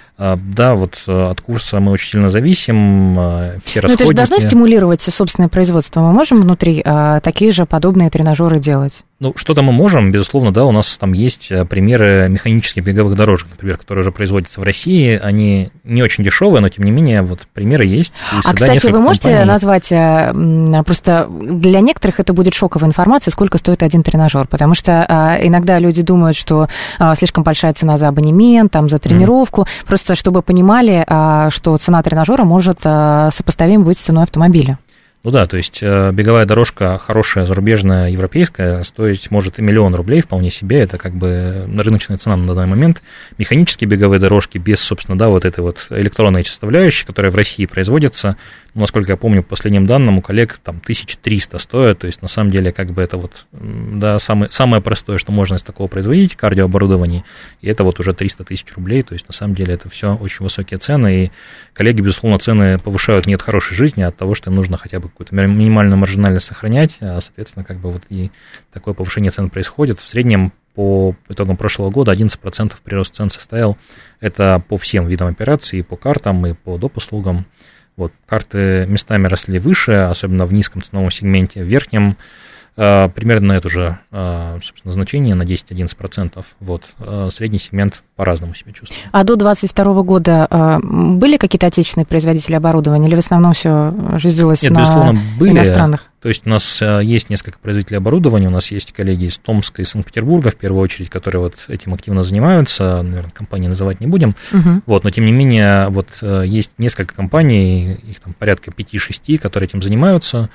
C: Да, вот от курса мы очень сильно зависим, все расходники. Но это же должно
B: стимулировать собственное производство. Мы можем внутри а, такие же подобные тренажеры делать?
C: Ну, что-то мы можем, безусловно, да, у нас там есть примеры механических беговых дорожек, например, которые уже производятся в России, они не очень дешевые, но, тем не менее, вот примеры есть.
B: есть а, кстати, вы можете компаний... назвать, просто для некоторых это будет шоковая информация, сколько стоит один тренажер, потому что а, иногда люди думают, что а, слишком большая цена за абонемент, там, за тренировку, mm. просто чтобы понимали, а, что цена тренажера может а, сопоставима быть с ценой автомобиля.
C: Ну да, то есть беговая дорожка хорошая, зарубежная, европейская, стоить может и миллион рублей вполне себе, это как бы рыночная цена на данный момент. Механические беговые дорожки без, собственно, да, вот этой вот электронной составляющей, которая в России производится, ну, насколько я помню, по последним данным у коллег там тысяча триста стоит, то есть на самом деле как бы это вот, да, самое, самое простое, что можно из такого производить, кардиооборудование, и это вот уже триста тысяч рублей, то есть на самом деле это все очень высокие цены, и коллеги, безусловно, цены повышают не от хорошей жизни, а от того, что им нужно хотя бы какую-то минимальную маржинальность сохранять, а, соответственно, как бы вот и такое повышение цен происходит. В среднем по итогам прошлого года одиннадцать процентов прирост цен составил, это по всем видам операций, и по картам, и по доп. Услугам. Вот, карты местами росли выше, особенно в низком ценовом сегменте, в верхнем э, примерно на это же, э, собственно, значение, на десять-одиннадцать процентов. Вот, э, средний сегмент по-разному себя чувствует.
B: А до двадцать второго года э, были какие-то отечественные производители оборудования, или в основном все жизнилось
C: Нет,
B: на
C: безусловно, были.
B: Иностранных?
C: То есть у нас есть несколько производителей оборудования, у нас есть коллеги из Томска и Санкт-Петербурга, в первую очередь, которые вот этим активно занимаются, наверное, компании называть не будем, угу. Вот, но тем не менее, вот есть несколько компаний, их там порядка пяти-шести, которые этим занимаются,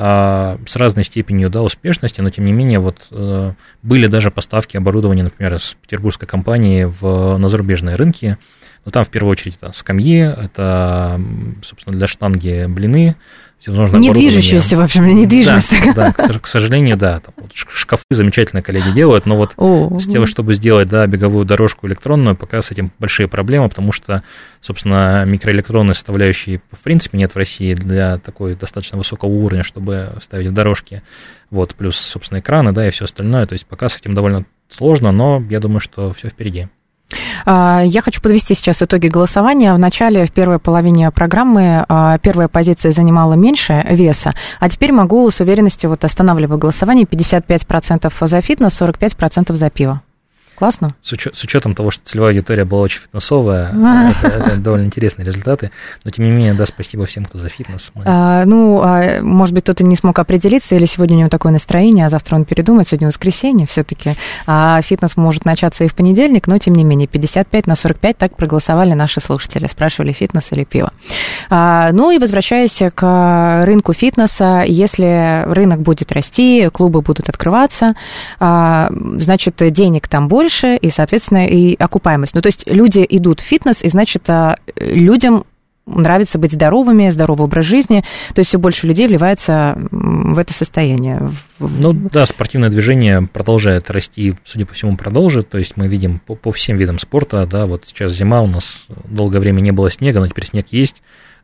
C: с разной степенью, да, успешности, но тем не менее вот были даже поставки оборудования, например, из петербургской компании в, на зарубежные рынки, но там в первую очередь это скамьи, это, собственно, для штанги блины,
B: не движущаяся, в общем, недвижимость.
C: Да, да, к сожалению, да. Там вот шкафы замечательно коллеги делают, но вот О, с тем, чтобы сделать, да, беговую дорожку электронную, пока с этим большие проблемы, потому что, собственно, микроэлектронной составляющей в принципе нет в России для такой достаточно высокого уровня, чтобы ставить в дорожки. Вот, плюс, собственно, экраны, да, и все остальное. То есть пока с этим довольно сложно, но я думаю, что все впереди.
B: Я хочу подвести сейчас итоги голосования. В начале, в первой половине программы, первая позиция занимала меньше веса, а теперь могу с уверенностью вот останавливать голосование. пятьдесят пять процентов за фитнес, сорок пять процентов за пиво. Классно.
C: С, учет, с учетом того, что целевая аудитория была очень фитнесовая, это, это довольно интересные результаты. Но, тем не менее, да, спасибо всем, кто за фитнес. Мы...
B: А, ну, а, может быть, кто-то не смог определиться, или сегодня у него такое настроение, а завтра он передумает, сегодня воскресенье все-таки. А фитнес может начаться и в понедельник, но, тем не менее, пятьдесят пять на сорок пять так проголосовали наши слушатели, спрашивали, фитнес или пиво. А, ну и возвращаясь к рынку фитнеса, если рынок будет расти, клубы будут открываться, а, значит, денег там больше, и, соответственно, и окупаемость. Ну, то есть люди идут в фитнес, и, значит, людям нравится быть здоровыми, здоровый образ жизни, то есть все больше людей вливается в это состояние.
C: Ну да, спортивное движение продолжает расти, судя по всему, продолжит, то есть мы видим по, по всем видам спорта, да, вот сейчас зима, у нас долгое время не было снега, но теперь снег есть.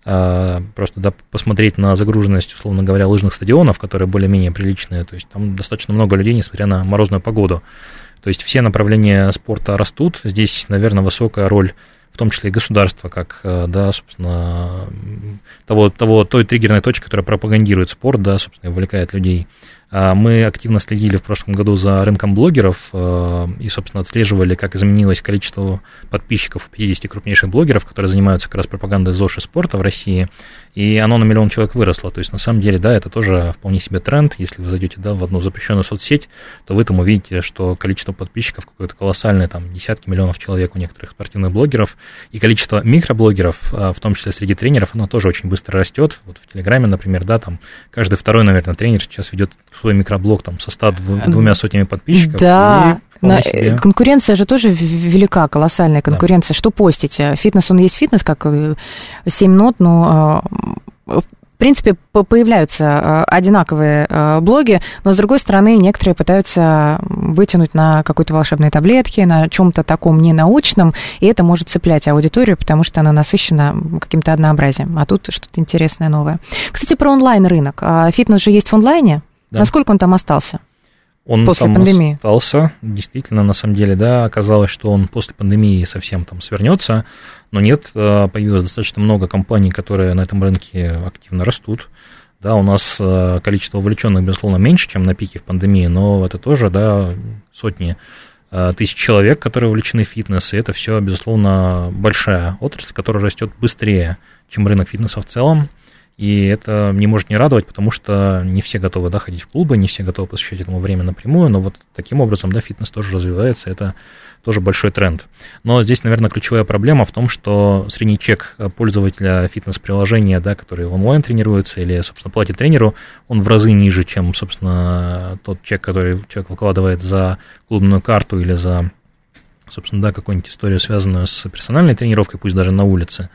C: Просто да, посмотреть на загруженность, условно говоря, лыжных стадионов, которые более-менее приличные, то есть там достаточно много людей, несмотря на морозную погоду. То есть все направления спорта растут. Здесь, наверное, высокая роль, в том числе и государства, как, да, собственно, того, того, той триггерной точки, которая пропагандирует спорт, да, собственно, увлекает людей. Мы активно следили в прошлом году за рынком блогеров и, собственно, отслеживали, как изменилось количество подписчиков пятидесяти крупнейших блогеров, которые занимаются как раз пропагандой ЗОЖ и спорта в России, и оно на миллион человек выросло. То есть, на самом деле, да, это тоже вполне себе тренд. Если вы зайдете, да, в одну запрещенную соцсеть, то вы там увидите, что количество подписчиков какое-то колоссальное, там, десятки миллионов человек у некоторых спортивных блогеров, и количество микроблогеров, в том числе среди тренеров, оно тоже очень быстро растет. Вот в Телеграме, например, да, там каждый второй, наверное, тренер сейчас ведет свой микроблог там со ста двумя сотнями подписчиков.
B: Да, на, конкуренция же тоже велика, колоссальная конкуренция. Да. Что постить? Фитнес, он есть фитнес, как семь нот, но в принципе появляются одинаковые блоги, но с другой стороны некоторые пытаются вытянуть на какой-то волшебной таблетке, на чем-то таком ненаучном, и это может цеплять аудиторию, потому что она насыщена каким-то однообразием, а тут что-то интересное новое. Кстати, про онлайн-рынок. Фитнес же есть в онлайне? Да. Насколько он там остался?
C: Он
B: после
C: там
B: пандемии
C: остался, действительно, на самом деле, да, оказалось, что он после пандемии совсем там свернется, но нет, появилось достаточно много компаний, которые на этом рынке активно растут. Да, у нас количество вовлеченных, безусловно, меньше, чем на пике в пандемии, но это тоже, да, сотни тысяч человек, которые вовлечены в фитнес, и это все, безусловно, большая отрасль, которая растет быстрее, чем рынок фитнеса в целом. И это не может не радовать, потому что не все готовы, да, ходить в клубы, не все готовы посвящать этому время напрямую, но вот таким образом, да, фитнес тоже развивается, это тоже большой тренд. Но здесь, наверное, ключевая проблема в том, что средний чек пользователя фитнес-приложения, да, который онлайн тренируется или, собственно, платит тренеру, он в разы ниже, чем, собственно, тот чек, который человек выкладывает за клубную карту или за, собственно, да, какую-нибудь историю, связанную с персональной тренировкой, пусть даже на улице.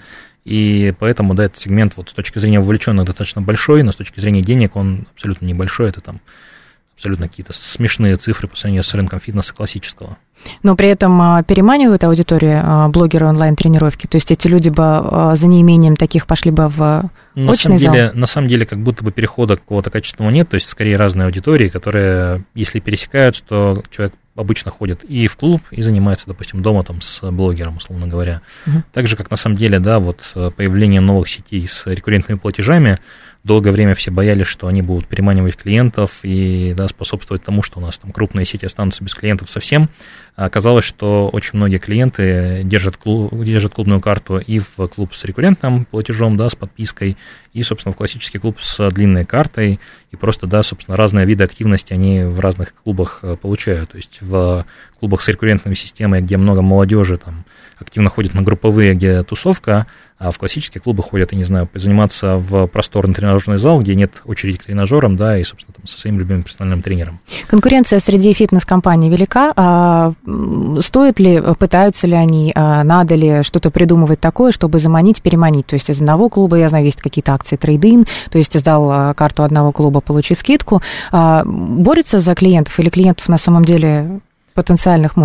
C: И поэтому, да, этот сегмент вот с точки зрения вовлеченных достаточно большой, но с точки зрения денег он абсолютно небольшой, это там абсолютно какие-то смешные цифры по сравнению с рынком фитнеса классического.
B: Но при этом переманивают аудиторию блогеры онлайн-тренировки, то есть эти люди бы за неимением таких пошли бы в
C: на
B: очный
C: самом
B: зал?
C: Деле, на самом деле, как будто бы перехода какого-то качественного нет, то есть скорее разные аудитории, которые, если пересекаются, то человек обычно ходит и в клуб, и занимается, допустим, дома там с блогером, условно говоря. Uh-huh. Так же, как на самом деле, да, вот появление новых сетей с рекуррентными платежами, долгое время все боялись, что они будут переманивать клиентов и, да, способствовать тому, что у нас там крупные сети останутся без клиентов совсем. А оказалось, что очень многие клиенты держат, клуб, держат клубную карту и в клуб с рекуррентным платежом, да, с подпиской, и, собственно, в классический клуб с длинной картой, и просто, да, собственно, разные виды активности они в разных клубах получают. То есть в клубах с рекуррентной системой, где много молодежи, там, активно ходят на групповые, где тусовка, а в классические клубы ходят, я не знаю, заниматься в просторный тренажерный зал, где нет очереди к тренажерам, да, и, собственно, там, со своим любимым персональным тренером.
B: Конкуренция среди фитнес-компаний велика. А стоит ли, пытаются ли они, а надо ли что-то придумывать такое, чтобы заманить, переманить? То есть из одного клуба, я знаю, есть какие-то акции трейд-ин, то есть сдал карту одного клуба, получи скидку. А борются за клиентов или клиентов на самом деле потенциальных море?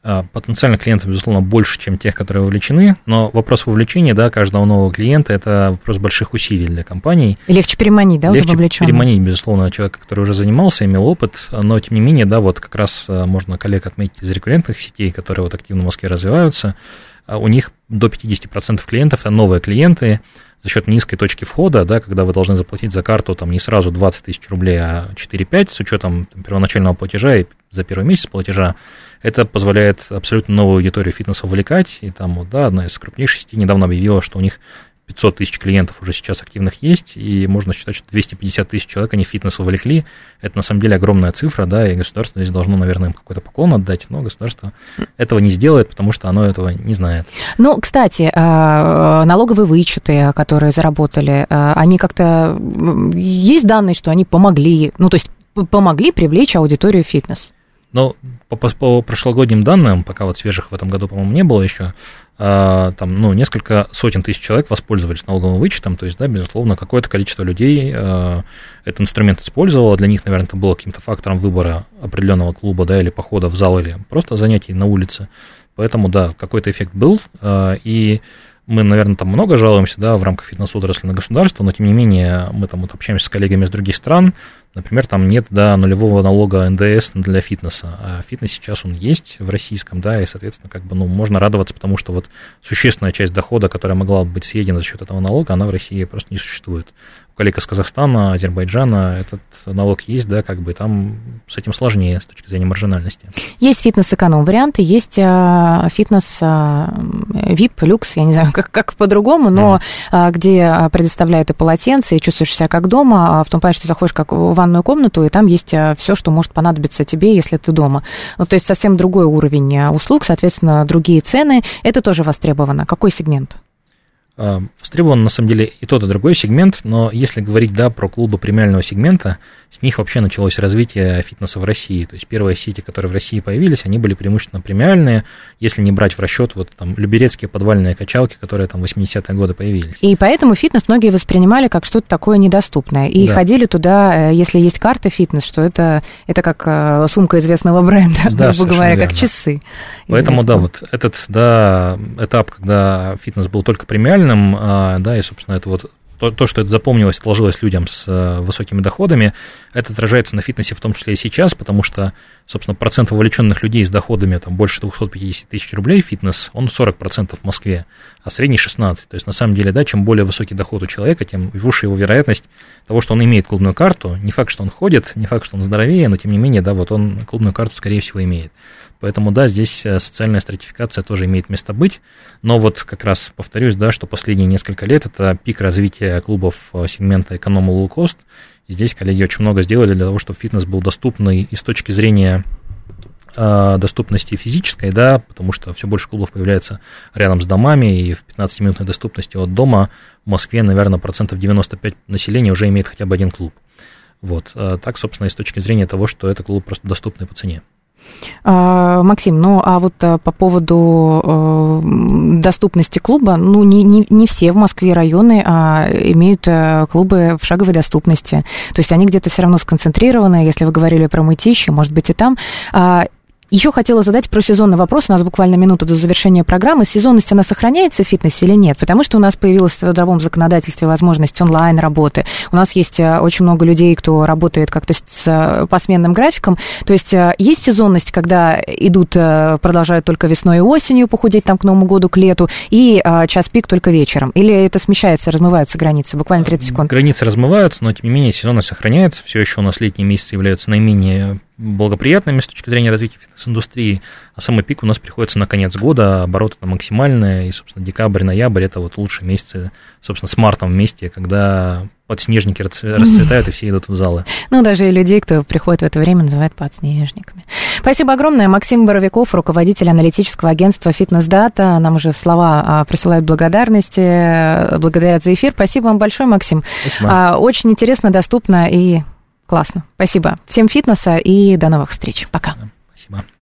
C: Потенциальных клиентов, безусловно, больше, чем тех, которые вовлечены, но вопрос вовлечения, да, каждого нового клиента – это вопрос больших усилий для компаний.
B: Легче переманить, да,
C: Легче
B: уже вовлеченного?
C: переманить, безусловно, человека, который уже занимался, имел опыт, но, тем не менее, да, вот как раз можно коллег отметить из рекуррентных сетей, которые вот активно в Москве развиваются, у них до пятьдесят процентов клиентов – это новые клиенты, за счет низкой точки входа, да, когда вы должны заплатить за карту там, не сразу двадцать тысяч рублей, а четыре-пять с учетом там, первоначального платежа и за первый месяц платежа, это позволяет абсолютно новую аудиторию фитнеса вовлекать. И там, вот, да, одна из крупнейших сетей недавно объявила, что у них пятьсот тысяч клиентов уже сейчас активных есть, и можно считать, что двести пятьдесят тысяч человек они в фитнес вовлекли. Это на самом деле огромная цифра, да, и государство здесь должно, наверное, им какой-то поклон отдать, но государство этого не сделает, потому что оно этого не знает.
B: Ну, кстати, налоговые вычеты, которые заработали, они как-то... Есть данные, что они помогли, ну, то есть помогли привлечь аудиторию в фитнес?
C: Ну, по, по, по прошлогодним данным, пока вот свежих в этом году, по-моему, не было еще, а, там, ну, несколько сотен тысяч человек воспользовались налоговым вычетом, то есть, да, безусловно, какое-то количество людей а, этот инструмент использовало, для них, наверное, это было каким-то фактором выбора определенного клуба, да, или похода в зал, или просто занятий на улице, поэтому, да, какой-то эффект был, а, и мы, наверное, там много жалуемся, да, в рамках фитнес-отрасли на государство, но, тем не менее, мы там вот общаемся с коллегами из других стран. Например, там нет, да, нулевого налога эн дэ эс для фитнеса, а фитнес сейчас он есть в российском, да, и, соответственно, как бы, ну, можно радоваться, потому что вот существенная часть дохода, которая могла быть съедена за счет этого налога, она в России просто не существует. У коллег из Казахстана, Азербайджана этот налог есть, да, как бы там с этим сложнее с точки зрения маржинальности. Есть
B: фитнес-эконом варианты, есть а, фитнес а, ви ай пи, люкс, я не знаю, как, как по-другому, но mm. а, где предоставляют и полотенце, и чувствуешь себя как дома, а в том плане, что ты заходишь как в ванную комнату, и там есть все, что может понадобиться тебе, если ты дома. Ну, то есть совсем другой уровень услуг, соответственно, другие цены. Это тоже востребовано. Какой сегмент?
C: Востребован, на самом деле, и тот, и другой сегмент, но если говорить, да, про клубы премиального сегмента, с них вообще началось развитие фитнеса в России. То есть первые сети, которые в России появились, они были преимущественно премиальные, если не брать в расчет вот там люберецкие подвальные качалки, которые там в восьмидесятые годы появились. И поэтому фитнес многие воспринимали как что-то такое недоступное. И да. ходили туда, если есть карта фитнес, что это, это как сумка известного бренда, да, грубо говоря, верно. Как часы. Поэтому, да, вот этот, да, этап, когда фитнес был только премиальным, да, и, собственно, это вот то, то, что это запомнилось, отложилось людям с высокими доходами, это отражается на фитнесе в том числе и сейчас, потому что, собственно, процент вовлеченных людей с доходами там, больше двести пятьдесят тысяч рублей в фитнес, он сорок процентов в Москве, а средний шестнадцать процентов. То есть, на самом деле, да, чем более высокий доход у человека, тем выше его вероятность того, что он имеет клубную карту. Не факт, что он ходит, не факт, что он здоровее, но, тем не менее, да, вот он клубную карту, скорее всего, имеет. Поэтому, да, здесь социальная стратификация тоже имеет место быть, но вот как раз повторюсь, да, что последние несколько лет это пик развития клубов сегмента эконом и low-cost, и здесь коллеги очень много сделали для того, чтобы фитнес был доступный и с точки зрения э, доступности физической, да, потому что все больше клубов появляется рядом с домами, и в пятнадцатиминутной доступности от дома в Москве, наверное, процентов девяносто пять населения уже имеет хотя бы один клуб. Вот, так, собственно, и с точки зрения того, что это клуб просто доступный по цене.
B: Максим, ну а вот по поводу доступности клуба, ну не, не, не все в Москве районы а, имеют клубы в шаговой доступности, то есть они где-то все равно сконцентрированы, если вы говорили про Мытищи, может быть и там. Еще хотела задать про сезонный вопрос. У нас буквально минута до завершения программы. Сезонность, она сохраняется в фитнесе или нет? Потому что у нас появилась в трудовом законодательстве возможность онлайн-работы. У нас есть очень много людей, кто работает как-то с посменным графиком. То есть есть сезонность, когда идут, продолжают только весной и осенью похудеть там к Новому году, к лету, и час пик только вечером? Или это смещается, размываются границы? Буквально тридцать секунд.
C: Границы размываются, но, тем не менее, сезонность сохраняется. Все еще у нас летние месяцы являются наименее благоприятными с точки зрения развития фитнес-индустрии, а самый пик у нас приходится на конец года, обороты на максимальные, и, собственно, декабрь, ноябрь – это вот лучшие месяцы, собственно, с мартом вместе, когда подснежники расцветают, и все идут в залы.
B: Ну, даже и людей, кто приходит в это время, называют подснежниками. Спасибо огромное. Максим Боровиков, руководитель аналитического агентства «Фитнес-дата». Нам уже слова присылают благодарности, благодарят за эфир. Спасибо вам большое, Максим. Спасибо. Очень интересно, доступно и классно. Спасибо. Всем фитнеса и до новых встреч. Пока.
C: Спасибо.